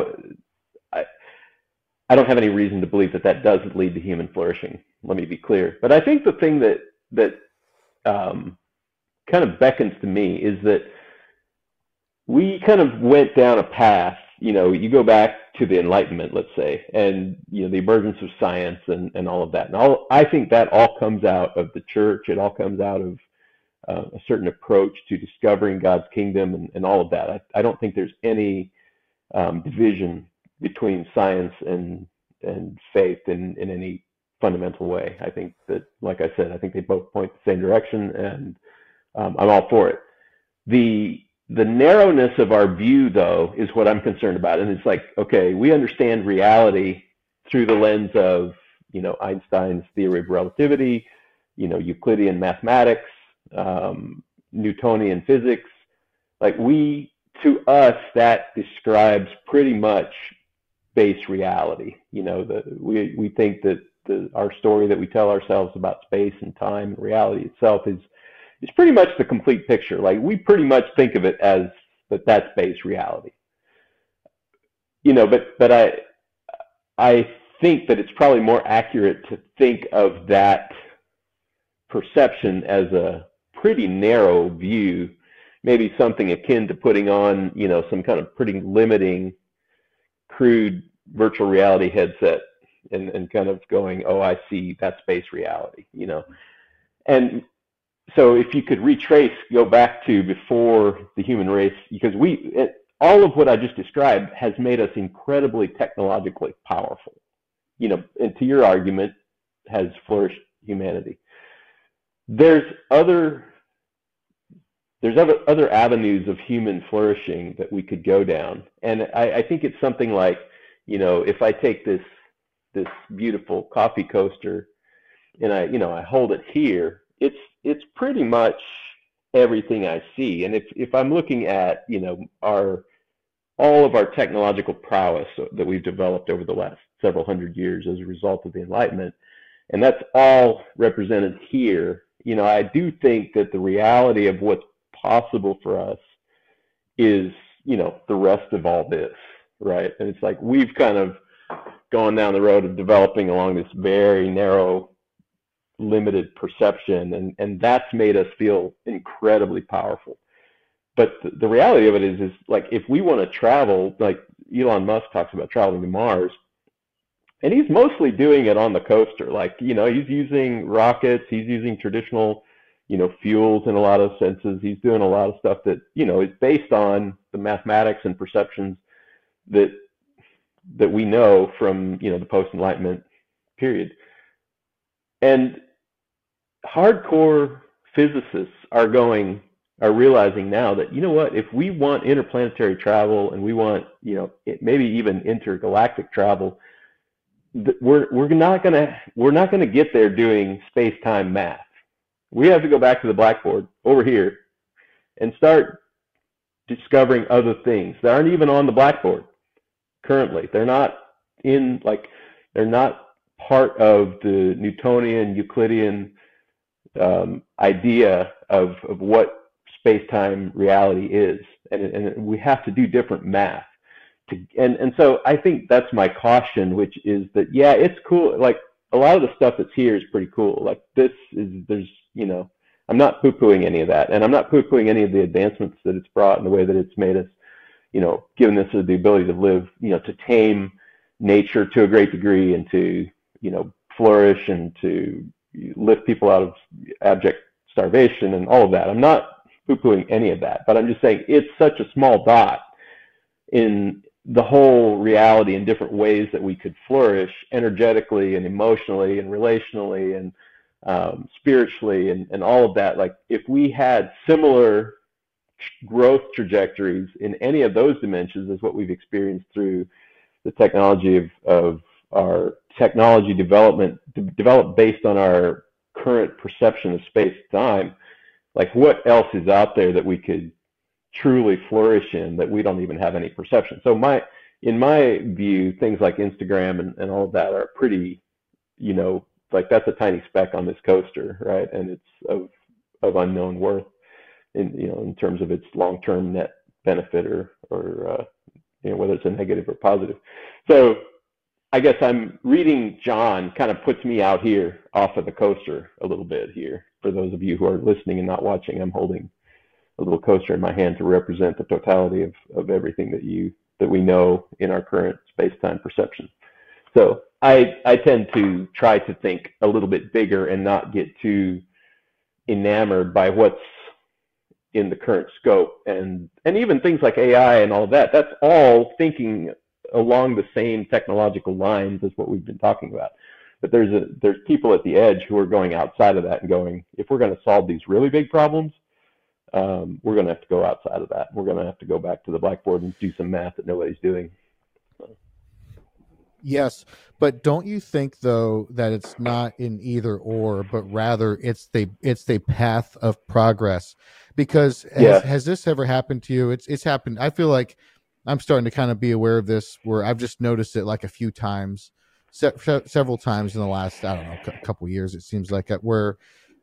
I don't have any reason to believe that doesn't lead to human flourishing. Let me be clear. But I think the thing that kind of beckons to me is that we kind of went down a path. You go back to the Enlightenment, let's say, and the emergence of science and all of that. And I think that all comes out of the church. It all comes out of a certain approach to discovering God's kingdom and all of that. I don't think there's any division between science and faith in any fundamental way. I think that, like I said, I think they both point the same direction, and I'm all for it. The narrowness of our view, though, is what I'm concerned about. And it's like, okay, we understand reality through the lens of, Einstein's theory of relativity, Euclidean mathematics, Newtonian physics. Like to us, that describes pretty much base reality. We think that our story that we tell ourselves about space and time and reality itself is pretty much the complete picture. Like we pretty much think of it as that's base reality. But I think that it's probably more accurate to think of that perception as a pretty narrow view, maybe something akin to putting on, some kind of pretty limiting, crude virtual reality headset and kind of going, oh, I see, that's base reality, And so if you could go back to before the human race, because all of what I just described has made us incredibly technologically powerful, and to your argument, has flourished humanity. There's other avenues of human flourishing that we could go down. And I think it's something like, if I take this beautiful coffee coaster and I hold it here, it's pretty much everything I see. And if I'm looking at, all of our technological prowess that we've developed over the last several hundred years as a result of the Enlightenment, and that's all represented here, I do think that the reality of what's possible for us is, the rest of all this, right? And it's like we've kind of gone down the road of developing along this very narrow, limited perception, and that's made us feel incredibly powerful. But the reality of it is like if we want to travel, like Elon Musk talks about traveling to Mars, and he's mostly doing it on the coaster. Like, he's using rockets, he's using traditional, fuels in a lot of senses. He's doing a lot of stuff that, is based on the mathematics and perceptions that we know from, the post-Enlightenment period. And hardcore physicists are realizing now that, what, if we want interplanetary travel and we want, maybe even intergalactic travel, we're not gonna get there doing space-time math. We have to go back to the blackboard over here and start discovering other things that aren't even on the blackboard currently. They're not part of the Newtonian, Euclidean idea of what space-time reality is, and we have to do different math. And so I think that's my caution, which is that, yeah, it's cool. Like, a lot of the stuff that's here is pretty cool. Like, I'm not poo-pooing any of that, and I'm not poo-pooing any of the advancements that it's brought in the way that it's made us, given us the ability to live, to tame nature to a great degree and to, flourish and to lift people out of abject starvation and all of that. I'm not poo-pooing any of that, but I'm just saying it's such a small dot in the whole reality in different ways that we could flourish energetically and emotionally and relationally and spiritually and all of that. Like, if we had similar growth trajectories in any of those dimensions as what we've experienced through the technology of our technology developed based on our current perception of space-time, like, what else is out there that we could truly flourish in that we don't even have any perception? So in my view, things like Instagram and all of that are pretty, like, that's a tiny speck on this coaster, right? And it's of unknown worth in terms of its long-term net benefit or whether it's a negative or positive. So I guess I'm reading John kind of puts me out here off of the coaster a little bit here. For those of you who are listening and not watching, I'm holding a little coaster in my hand to represent the totality of everything that we know in our current space-time perception. So I tend to try to think a little bit bigger and not get too enamored by what's in the current scope, and even things like AI and all of that. That's all thinking along the same technological lines as what we've been talking about. But there's people at the edge who are going outside of that and going, if we're going to solve these really big problems, we're going to have to go outside of that. We're going to have to go back to the blackboard and do some math that nobody's doing. Yes, but don't you think, though, that it's not an either or, but rather it's the path of progress? Because has this ever happened to you? It's happened. I feel like I'm starting to kind of be aware of this, where I've just noticed it like a few times, several times in the last, I don't know, couple years. It seems like where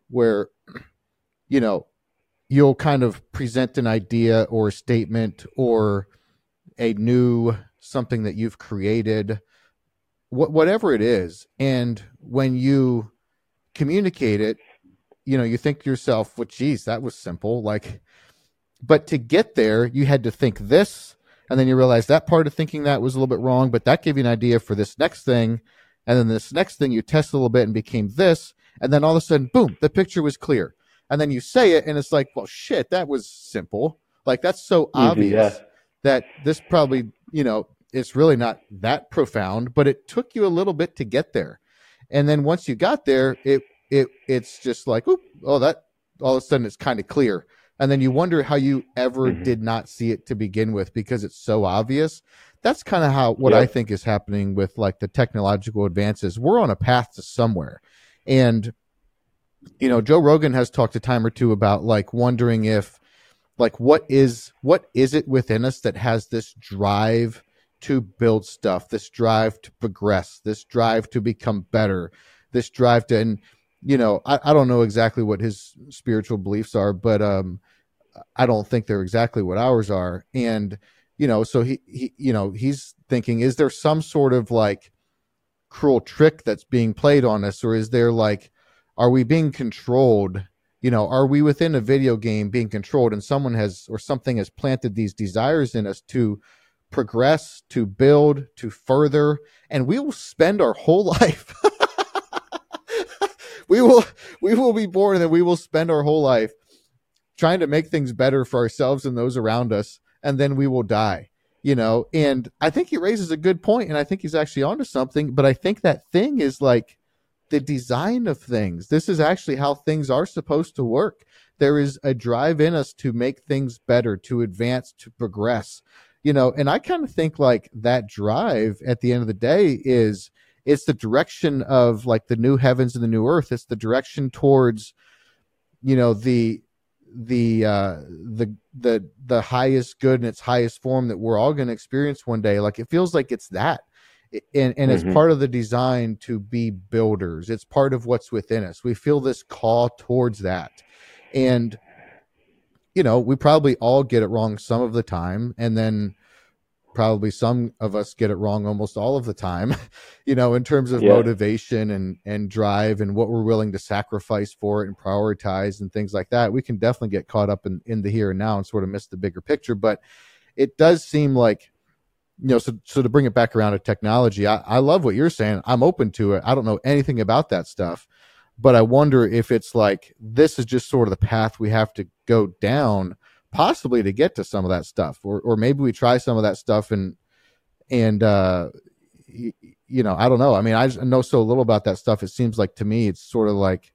you'll kind of present an idea or a statement or a new something that you've created, whatever it is, and when you communicate it, you think to yourself, well, geez, that was simple. Like, but to get there, you had to think this, and then you realize that part of thinking that was a little bit wrong, but that gave you an idea for this next thing, and then this next thing you test a little bit and became this, and then all of a sudden, boom, the picture was clear. And then you say it, and it's like, well, shit, that was simple. Like, that's so obvious that this probably, it's really not that profound, but it took you a little bit to get there. And then once you got there, it's just like, that all of a sudden it's kind of clear. And then you wonder how you ever did not see it to begin with, because it's so obvious. That's kind of what I think is happening with like the technological advances. We're on a path to somewhere. And, Joe Rogan has talked a time or two about like wondering if, like, what is it within us that has this drive to build stuff, this drive to progress, this drive to become better, this drive to, and, I don't know exactly what his spiritual beliefs are, but I don't think they're exactly what ours are. And, so he's thinking, is there some sort of like cruel trick that's being played on us? Or is there like, are we being controlled? Are we within a video game being controlled, and someone or something has planted these desires in us to progress, to build, to further, and we will spend our whole life. we will be born, and we will spend our whole life trying to make things better for ourselves and those around us. and then we will die. And I think he raises a good point, and I think he's actually onto something. But I think that thing is like the design of things. This is actually how things are supposed to work. There is a drive in us to make things better, to advance, to progress. And I kind of think like that drive at the end of the day is it's the direction of like the new heavens and the new earth. It's the direction towards, the highest good in its highest form that we're all going to experience one day. Like it feels like it's that. And it's part of the design to be builders. It's part of what's within us. We feel this call towards that. And, we probably all get it wrong some of the time. And then probably some of us get it wrong almost all of the time, in terms of motivation and drive and what we're willing to sacrifice for it and prioritize and things like that. We can definitely get caught up in the here and now and sort of miss the bigger picture. But it does seem like, so to bring it back around to technology, I love what you're saying. I'm open to it. I don't know anything about that stuff, but I wonder if it's like, this is just sort of the path we have to go down, possibly to get to some of that stuff, or maybe we try some of that stuff and I don't know. I mean, I know so little about that stuff. It seems like to me, it's sort of like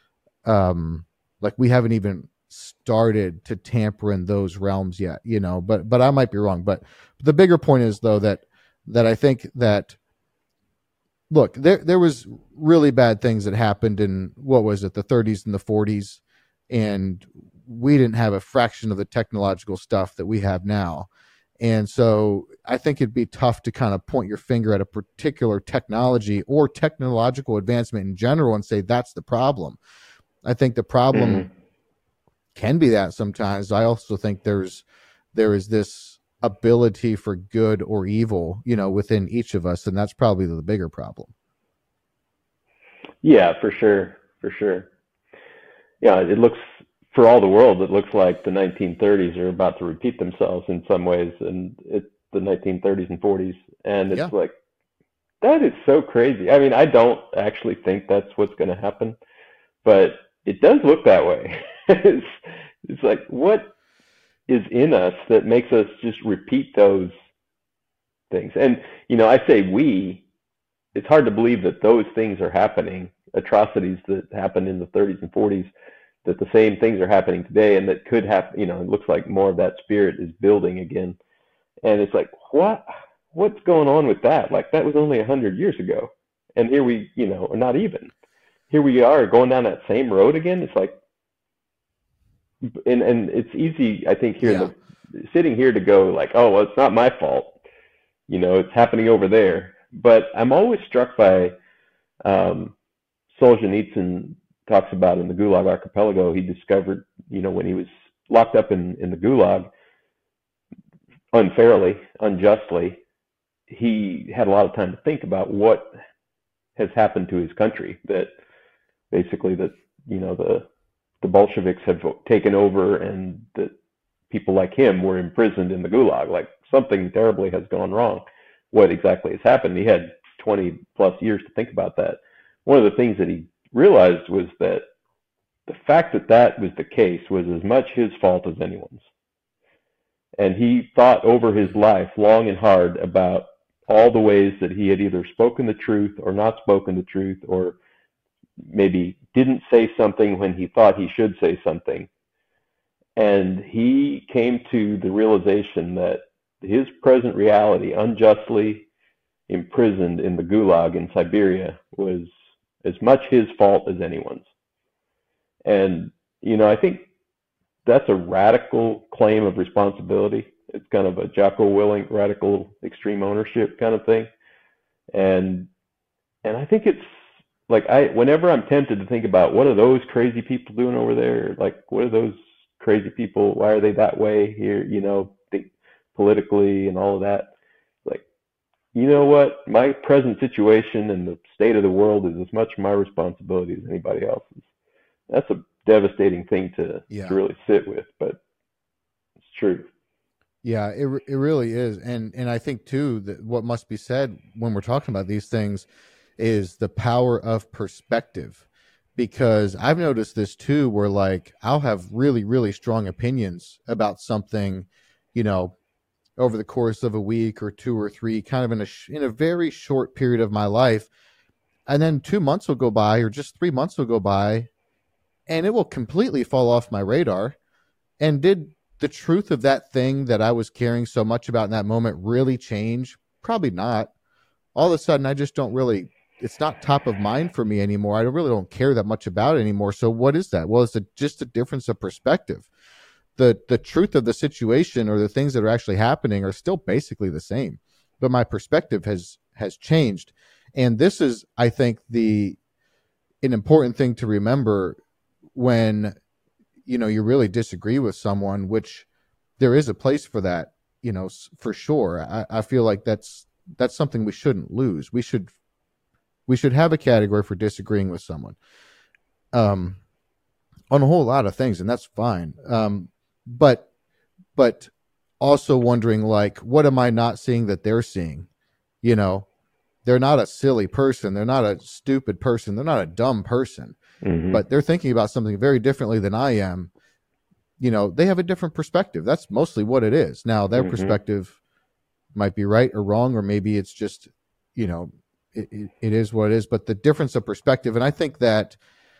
we haven't even started to tamper in those realms yet, but I might be wrong. But the bigger point is though, that I think that, look, there was really bad things that happened in, what was it, the 30s and the 40s. And we didn't have a fraction of the technological stuff that we have now. And so I think it'd be tough to kind of point your finger at a particular technology or technological advancement in general and say that's the problem. I think the problem can be that sometimes. I also think there is this ability for good or evil, within each of us. And that's probably the bigger problem. Yeah, for sure. For sure. Yeah, it looks, for all the world, it looks like the 1930s are about to repeat themselves in some ways, and it's the 1930s and 40s, and it's like, that is so crazy. I mean, I don't actually think that's what's going to happen, but it does look that way. It's like, what is in us that makes us just repeat those things? And, I say we, it's hard to believe that those things are happening, atrocities that happened in the 30s and 40s, that the same things are happening today, and that could happen. It looks like more of that spirit is building again. And it's like, what's going on with that? Like, that was only 100 years ago. And here we, or not even, here we are going down that same road again. It's like, and it's easy, I think, here, sitting here to go like, oh, well, it's not my fault. It's happening over there. But I'm always struck by Solzhenitsyn talks about in the Gulag Archipelago, he discovered, when he was locked up in the Gulag unfairly, unjustly, he had a lot of time to think about what has happened to his country, that basically that, the Bolsheviks have taken over and that people like him were imprisoned in the Gulag. Like, something terribly has gone wrong. What exactly has happened? He had 20 plus years to think about that. One of the things that he realized was that the fact that was the case was as much his fault as anyone's. And he thought over his life long and hard about all the ways that he had either spoken the truth or not spoken the truth, or maybe didn't say something when he thought he should say something. And he came to the realization that his present reality, unjustly imprisoned in the Gulag in Siberia, was as much his fault as anyone's. And, I think that's a radical claim of responsibility. It's kind of a Jocko Willink, radical extreme ownership kind of thing. And I think it's like, whenever I'm tempted to think about what are those crazy people doing over there, like, what are those crazy people, why are they that way here, think politically and all of that, like, you know what, my present situation and the state of the world is as much my responsibility as anybody else's. That's a devastating thing to really sit with, but it's true. Yeah, it really is. And I think too that what must be said when we're talking about these things is the power of perspective, because I've noticed this too, where like I'll have really, really strong opinions about something, you know, over the course of a week or two or three, kind of in a very short period of my life. And then 2 months will go by, or just 3 months will go by, and it will completely fall off my radar. And did the truth of that thing that I was caring so much about in that moment really change? Probably not. All of a sudden, I just don't really, it's not top of mind for me anymore. I really don't care that much about it anymore. So what is that? Well, it's just a difference of perspective. The truth of the situation or the things that are actually happening are still basically the same, but my perspective has changed. And this is, I think, an important thing to remember when you really disagree with someone, which there is a place for that, for sure. I feel like that's something we shouldn't lose. We should have a category for disagreeing with someone on a whole lot of things, and that's fine. But also wondering, like, what am I not seeing that they're seeing? They're not a silly person. They're not a stupid person. They're not a dumb person, but they're thinking about something very differently than I am. They have a different perspective. That's mostly what it is. Now, their perspective might be right or wrong, or maybe it's just, it is what it is, but the difference of perspective. And I think that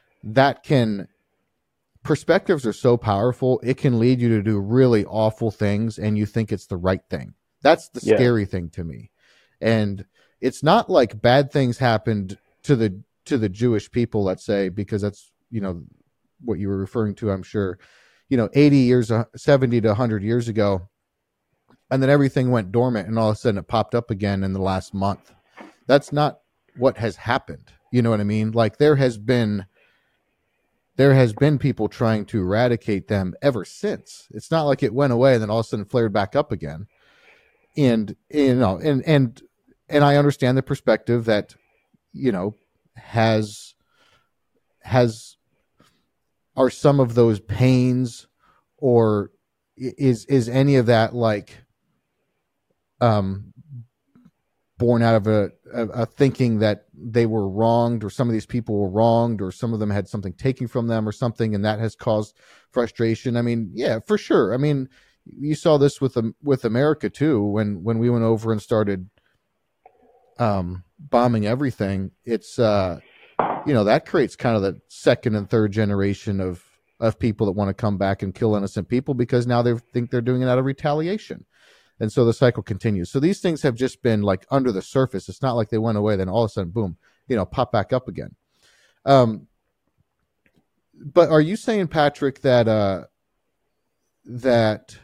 perspectives are so powerful, it can lead you to do really awful things and you think it's the right thing. That's the scary thing to me. And it's not like bad things happened to the Jewish people, let's say, because that's, what you were referring to, I'm sure, 80 years, 70 to 100 years ago, and then everything went dormant and all of a sudden it popped up again in the last month. That's not what has happened. You know what I mean? Like there has been people trying to eradicate them ever since. It's not like it went away and then all of a sudden flared back up again. And and I understand the perspective that has are some of those pains, or is any of that like born out of a thinking that they were wronged, or some of these people were wronged, or some of them had something taken from them or something, and that has caused frustration? I mean, yeah, for sure. I mean, you saw this with America too, when we went over and started bombing everything. It's that creates kind of the second and third generation of people that want to come back and kill innocent people because now they think they're doing it out of retaliation. And so the cycle continues. So these things have just been like under the surface. It's not like they went away, then all of a sudden, boom, pop back up again. But are you saying, Patrick, that that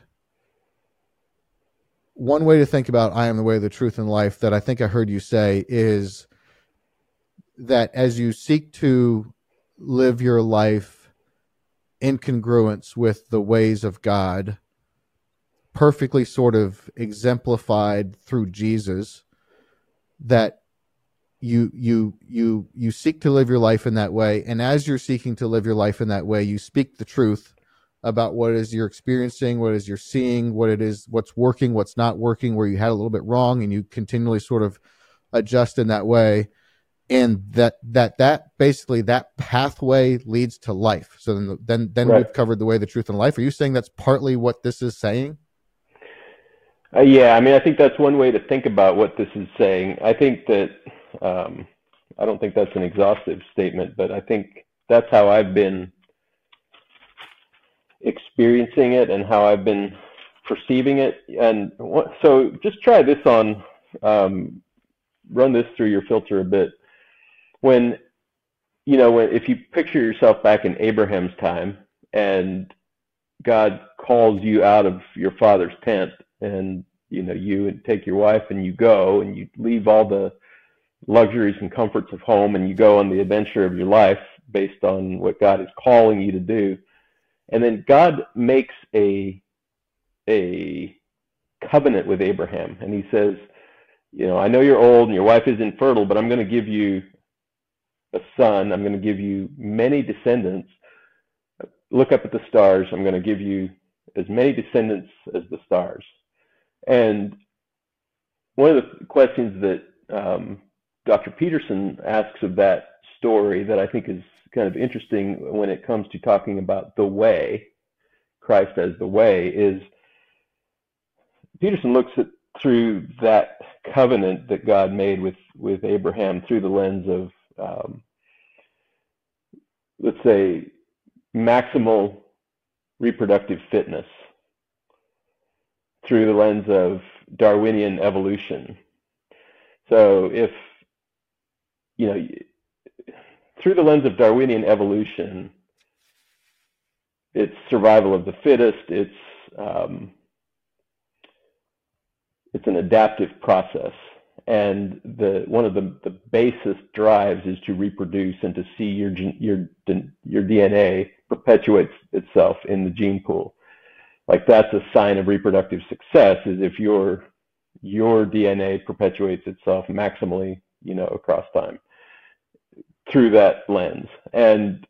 one way to think about I am the way, the truth, and life that I think I heard you say is that as you seek to live your life in congruence with the ways of God, perfectly sort of exemplified through Jesus, that you seek to live your life in that way, and as you're seeking to live your life in that way, you speak the truth about what it is you're experiencing, what it is you're seeing, what it is, what's working, what's not working, where you had a little bit wrong, and you continually sort of adjust in that way, and that basically that pathway leads to life. So then right. We've covered the way, the truth, and life. Are you saying that's partly what this is saying? Yeah, I mean, I think that's one way to think about what this is saying. I think that I don't think that's an exhaustive statement, but I think that's how I've been experiencing it and how I've been perceiving it. And so just try this on, run this through your filter a bit. When if you picture yourself back in Abraham's time and God calls you out of your father's tent, and you take your wife and you go and you leave all the luxuries and comforts of home and you go on the adventure of your life based on what God is calling you to do. And then God makes a covenant with Abraham, and he says, I know you're old and your wife is infertile, but I'm going to give you a son. I'm going to give you many descendants. Look up at the stars. I'm going to give you as many descendants as the stars. And one of the questions that Dr. Peterson asks of that story that I think is kind of interesting when it comes to talking about the way, Christ as the way, is Peterson looks at through that covenant that God made with Abraham through the lens of, let's say, maximal reproductive fitness, through the lens of Darwinian evolution. So if, through the lens of Darwinian evolution, it's survival of the fittest, it's an adaptive process. And one of the basis drives is to reproduce and to see your DNA perpetuates itself in the gene pool. Like that's a sign of reproductive success, is if your DNA perpetuates itself maximally, across time through that lens. And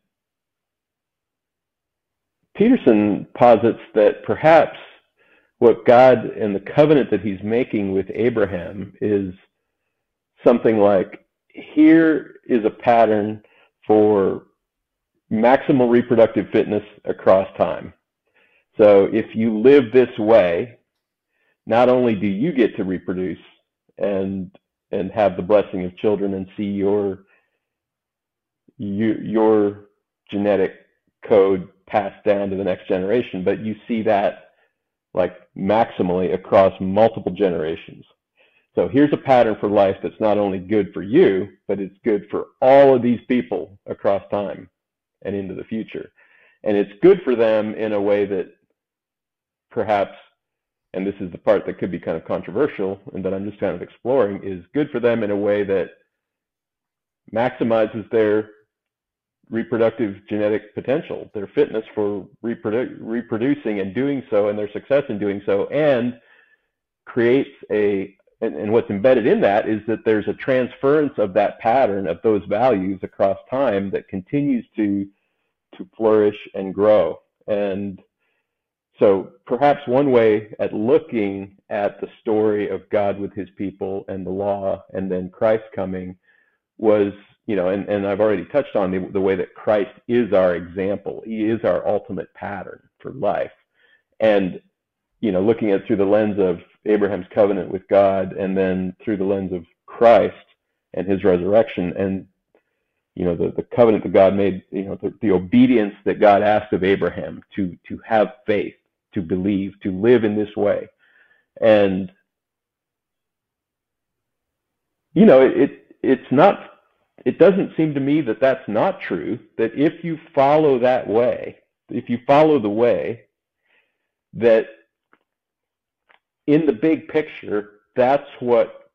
Peterson posits that perhaps what God and the covenant that he's making with Abraham is something like, here is a pattern for maximal reproductive fitness across time. So if you live this way, not only do you get to reproduce and have the blessing of children and see your genetic code passed down to the next generation, but you see that like maximally across multiple generations. So here's a pattern for life that's not only good for you, but it's good for all of these people across time and into the future. And it's good for them in a way that perhaps, and this is the part that could be kind of controversial and that I'm just kind of exploring, is good for them in a way that maximizes their reproductive genetic potential, their fitness for reproducing and doing so, and their success in doing so, and creates and what's embedded in that is that there's a transference of that pattern of those values across time that continues to flourish and grow. And so perhaps one way at looking at the story of God with his people and the law and then Christ coming was, and I've already touched on the way that Christ is our example. He is our ultimate pattern for life. And, looking at through the lens of Abraham's covenant with God and then through the lens of Christ and his resurrection and, the covenant that God made, the obedience that God asked of Abraham to have faith, to believe, to live in this way. And, it doesn't seem to me that that's not true, that if you follow that way, if you follow the way, that in the big picture, that's what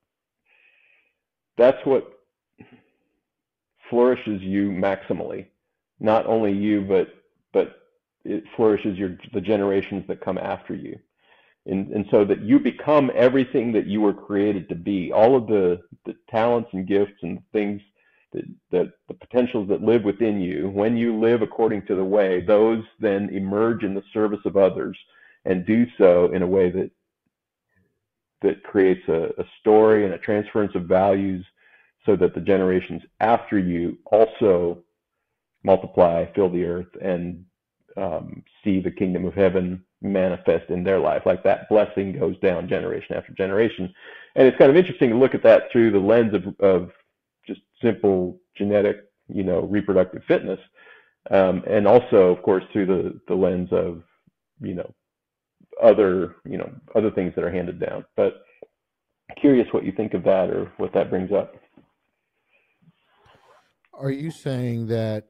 flourishes you maximally. Not only you, but it flourishes the generations that come after you. And so that you become everything that you were created to be. All of the talents and gifts and things that the potentials that live within you, when you live according to the way, those then emerge in the service of others and do so in a way that creates a story and a transference of values so that the generations after you also multiply, fill the earth, and see the kingdom of heaven manifest in their life. Like that blessing goes down generation after generation. And it's kind of interesting to look at that through the lens of just simple genetic, reproductive fitness. And also, of course, through the lens of, other things that are handed down. But curious what you think of that or what that brings up. Are you saying that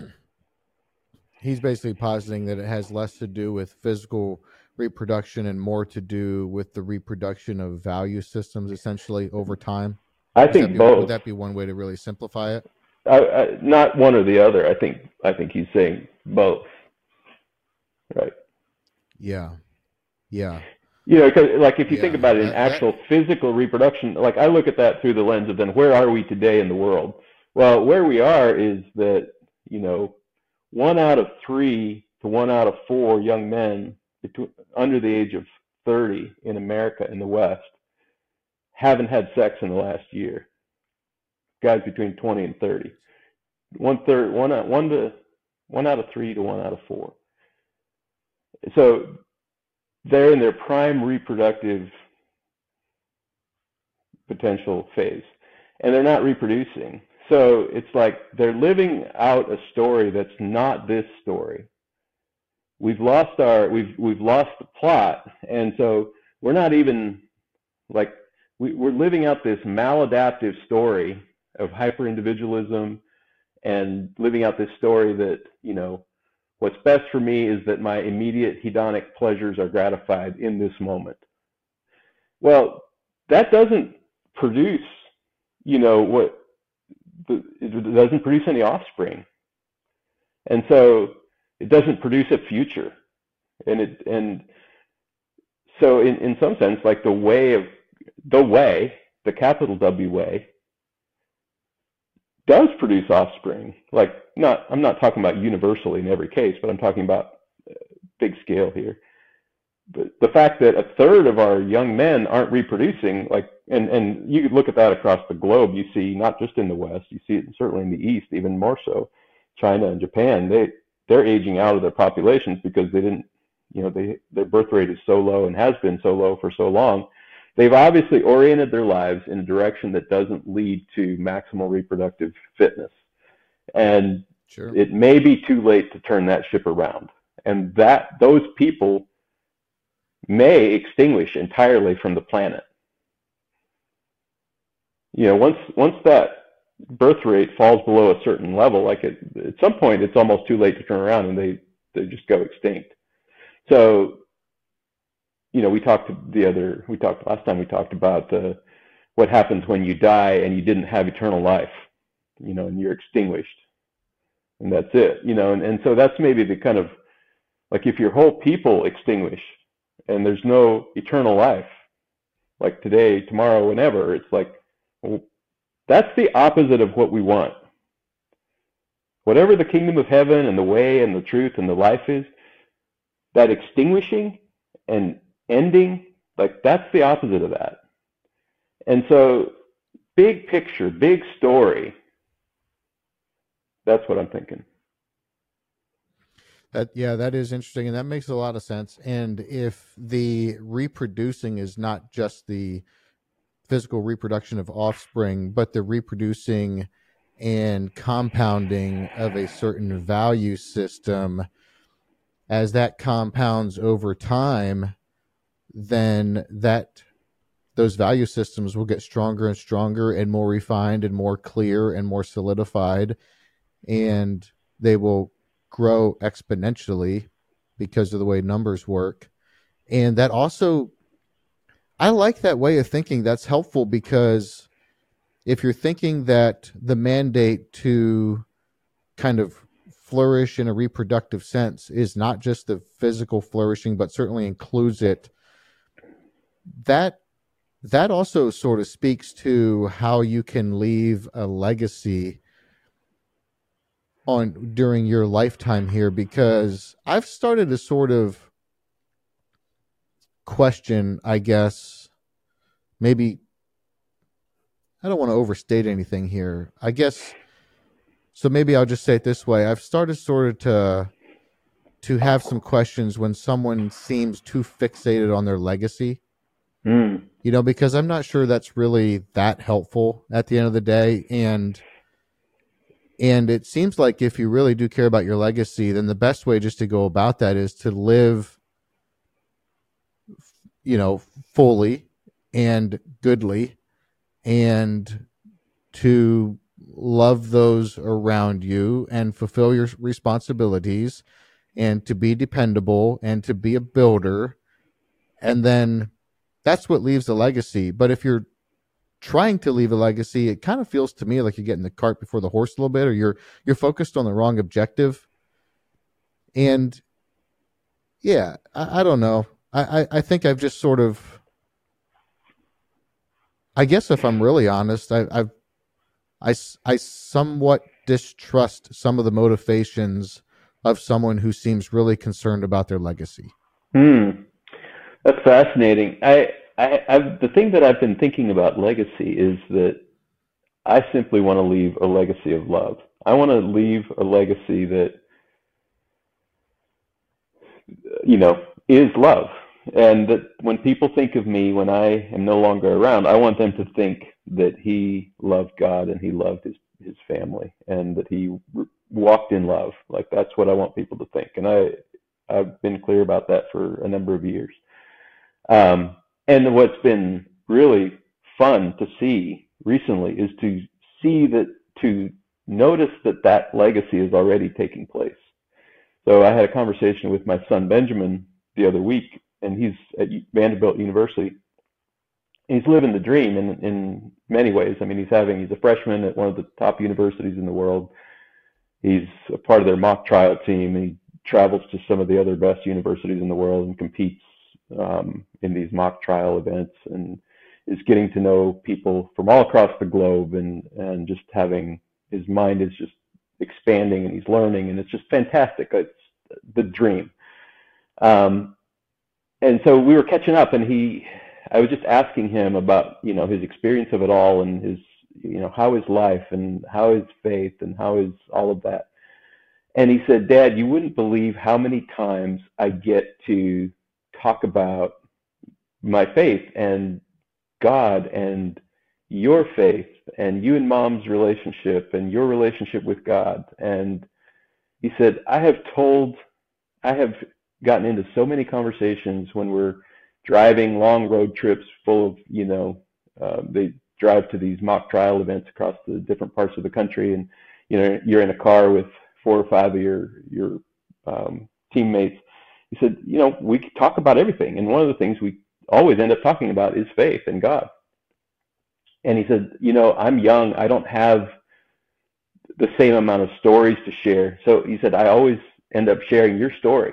he's basically positing that it has less to do with physical reproduction and more to do with the reproduction of value systems, essentially, over time? I think both. Would that be one way to really simplify it? Not one or the other. I think he's saying both. Right. Yeah. Yeah. Because like if you think about it in actual physical reproduction, like I look at that through the lens of then where are we today in the world? Well, where we are is that, 1 out of 3 to 1 out of 4 young men under the age of 30 in America in the West haven't had sex in the last year. Guys between 20 and 30. 1 out of 3 to 1 out of 4. So they're in their prime reproductive potential phase, and they're not reproducing. So it's like they're living out a story that's not this story. We've lost the plot, and so we're not even like we're living out this maladaptive story of hyper individualism, and living out this story that, what's best for me is that my immediate hedonic pleasures are gratified in this moment. Well, that doesn't produce, it doesn't produce any offspring, and so it doesn't produce a future, and so in some sense, like the capital W way, does produce offspring. Like, I'm not talking about universally in every case, but I'm talking about big scale here. But the fact that a third of our young men aren't reproducing, and you could look at that across the globe. You see, not just in the West, you see it certainly in the East, even more so. China and Japan, they're aging out of their populations because they didn't, their birth rate is so low and has been so low for so long. They've obviously oriented their lives in a direction that doesn't lead to maximal reproductive fitness. And Sure. It may be too late to turn that ship around. And those people may extinguish entirely from the planet. Once that birth rate falls below a certain level, at some point it's almost too late to turn around, and they just go extinct. So, we talked last time about what happens when you die and you didn't have eternal life, and you're extinguished, and that's it, and so that's maybe the kind of, like, if your whole people extinguish and there's no eternal life, like today, tomorrow, whenever, it's like, well, that's the opposite of what we want. Whatever the kingdom of heaven and the way and the truth and the life is, that extinguishing and ending, like, that's the opposite of that. And so, big picture, big story, that's what I'm thinking. That is interesting, and that makes a lot of sense. And if the reproducing is not just the physical reproduction of offspring, but the reproducing and compounding of a certain value system, as that compounds over time, then those value systems will get stronger and stronger and more refined and more clear and more solidified, and they will grow exponentially because of the way numbers work. And that also, I like that way of thinking. That's helpful, because if you're thinking that the mandate to kind of flourish in a reproductive sense is not just the physical flourishing, but certainly includes it, that also sort of speaks to how you can leave a legacy during your lifetime here, because I've started to sort of question, I guess, maybe I don't want to overstate anything here, I guess. So maybe I'll just say it this way. I've started sort of to have some questions when someone seems too fixated on their legacy. Because I'm not sure that's really that helpful at the end of the day. And it seems like if you really do care about your legacy, then the best way just to go about that is to live, fully and goodly, and to love those around you and fulfill your responsibilities, and to be dependable and to be a builder. And then that's what leaves a legacy. But if you're trying to leave a legacy, it kind of feels to me like you're getting the cart before the horse a little bit, or you're focused on the wrong objective. And yeah, I don't know. I think I've just sort of, I guess if I'm really honest, I somewhat distrust some of the motivations of someone who seems really concerned about their legacy. That's fascinating. The thing that I've been thinking about legacy is that I simply want to leave a legacy of love. I want to leave a legacy that, is love. And that when people think of me when I am no longer around, I want them to think that he loved God and he loved his family and that he walked in love. Like that's what I want people to think. And I've been clear about that for a number of years. And what's been really fun to see recently is to see that, to notice that that legacy is already taking place. So I had a conversation with my son Benjamin the other week, and he's at Vanderbilt University. He's living the dream in many ways. I mean, he's a freshman at one of the top universities in the world. He's a part of their mock trial team. He travels to some of the other best universities in the world and competes in these mock trial events, and is getting to know people from all across the globe, and just having, his mind is just expanding, and he's learning, and it's just fantastic. It's the dream. And so we were catching up, and I was just asking him about, his experience of it all, and his, how his life and how his faith and how his all of that. And he said, Dad, you wouldn't believe how many times I get to talk about my faith and God and your faith and you and Mom's relationship and your relationship with God. And he said, I have gotten into so many conversations when we're driving long road trips full of, they drive to these mock trial events across the different parts of the country, and you're in a car with 4 or 5 of your teammates. He said, we could talk about everything, and one of the things we always end up talking about is faith and God. And he said, I'm young, I don't have the same amount of stories to share. So he said, I always end up sharing your story.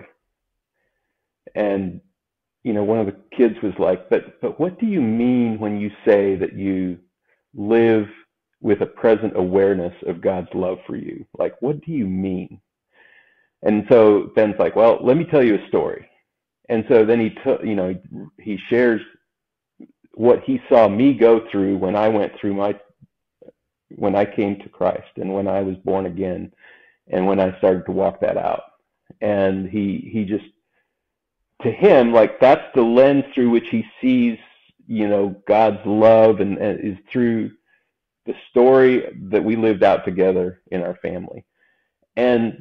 And one of the kids was like, but what do you mean when you say that you live with a present awareness of God's love for you? Like, what do you mean? And so Ben's like, well, let me tell you a story. And so then he shares what he saw me go through when I went through when I came to Christ and when I was born again and when I started to walk that out. And he just, to him, like, that's the lens through which he sees, God's love, and is through the story that we lived out together in our family. And,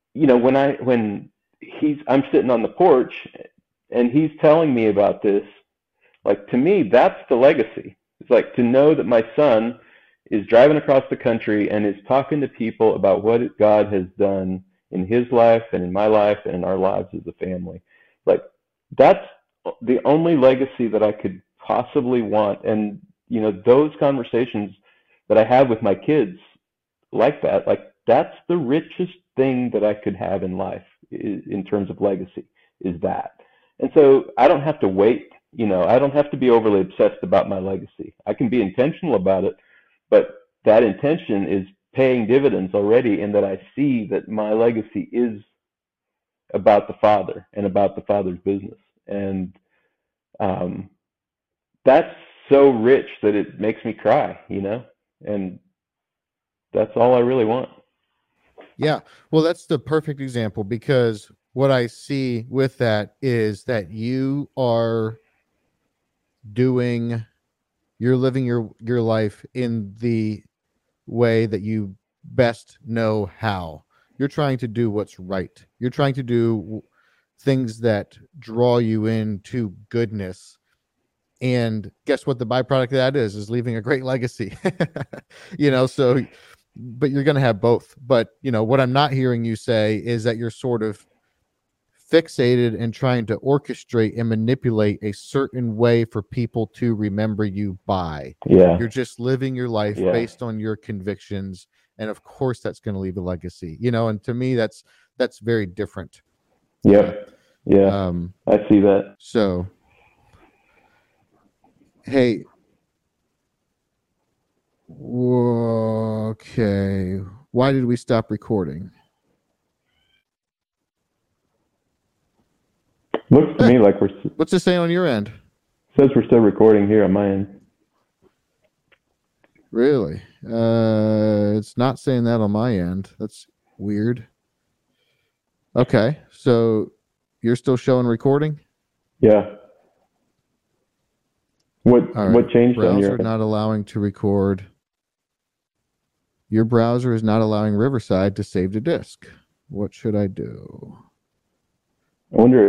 when I'm sitting on the porch and he's telling me about this, like, to me, that's the legacy. It's like to know that my son is driving across the country and is talking to people about what God has done in his life and in my life and in our lives as a family. Like, that's the only legacy that I could possibly want. And, those conversations that I have with my kids like that, like, that's the richest thing that I could have in life in terms of legacy, is that. And so I don't have to wait, I don't have to be overly obsessed about my legacy. I can be intentional about it, but that intention is paying dividends already, in that I see that my legacy is about the Father and about the Father's business. And that's so rich that it makes me cry, and that's all I really want. Yeah. Well, that's the perfect example, because what I see with that is that you're living your life in the way that you best know how. You're trying to do what's right. You're trying to do things that draw you into goodness. And guess what? The byproduct of that is leaving a great legacy. So, but you're going to have both. But, what I'm not hearing you say is that you're sort of fixated and trying to orchestrate and manipulate a certain way for people to remember you by. Yeah. You're just living your life based on your convictions. And of course that's going to leave a legacy, and to me, that's very different. Yep. Yeah. I see that. So, hey, okay. Why did we stop recording? Looks to me like we're... What's it saying on your end? Says we're still recording here on my end. Really? It's not saying that on my end. That's weird. Okay, so you're still showing recording? Yeah. What All right. changed on your Browser not allowing to record. Your browser is not allowing Riverside to save to disk. What should I do? I wonder.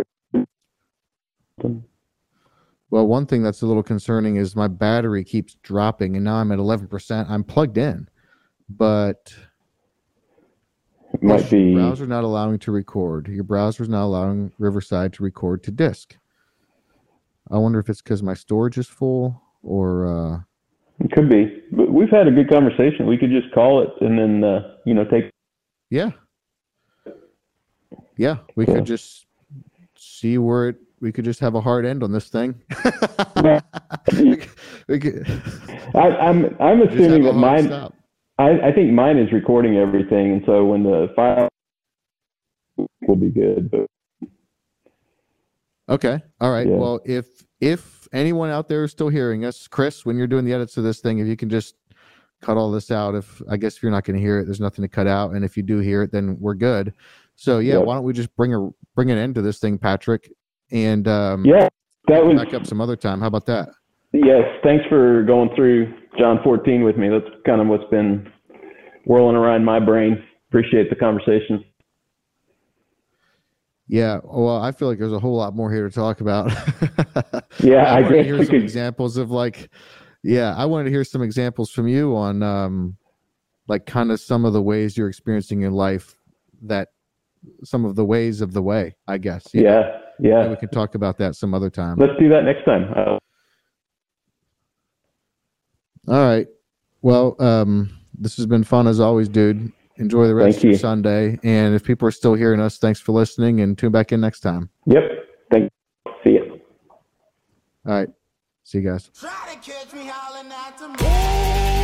Well, one thing that's a little concerning is my battery keeps dropping, and now I'm at 11%. I'm plugged in, but It might be browser not allowing to record. Your browser is not allowing Riverside to record to disk. I wonder if it's because my storage is full, or it could be. But we've had a good conversation. We could just call it and then take. yeah, we could just see where it. We could just have a hard end on this thing. we could, I'm assuming that mine. Stop. I think mine is recording everything, and so when the file will be good. But okay, all right. Yeah. Well, if anyone out there is still hearing us, Chris, when you're doing the edits of this thing, if you can just cut all this out. If you're not going to hear it, there's nothing to cut out, and if you do hear it, then we're good. So yeah, Why don't we just bring an end to this thing, Patrick? And that was back up some other time. How about that? Yes, thanks for going through John 14 with me. That's kind of what's been whirling around my brain. Appreciate the conversation. Yeah, well, I feel like there's a whole lot more here to talk about. Yeah, I wanted to hear some examples of I wanted to hear some examples from you on kind of some of the ways you're experiencing in life, that some of the ways of the way, I guess. Yeah. Maybe we can talk about that some other time. Let's do that next time. All right. Well, this has been fun as always, dude. Enjoy the rest of your Sunday. And if people are still hearing us, thanks for listening, and tune back in next time. Yep. Thanks. See you. All right. See you guys. Try to catch me howling at the moon.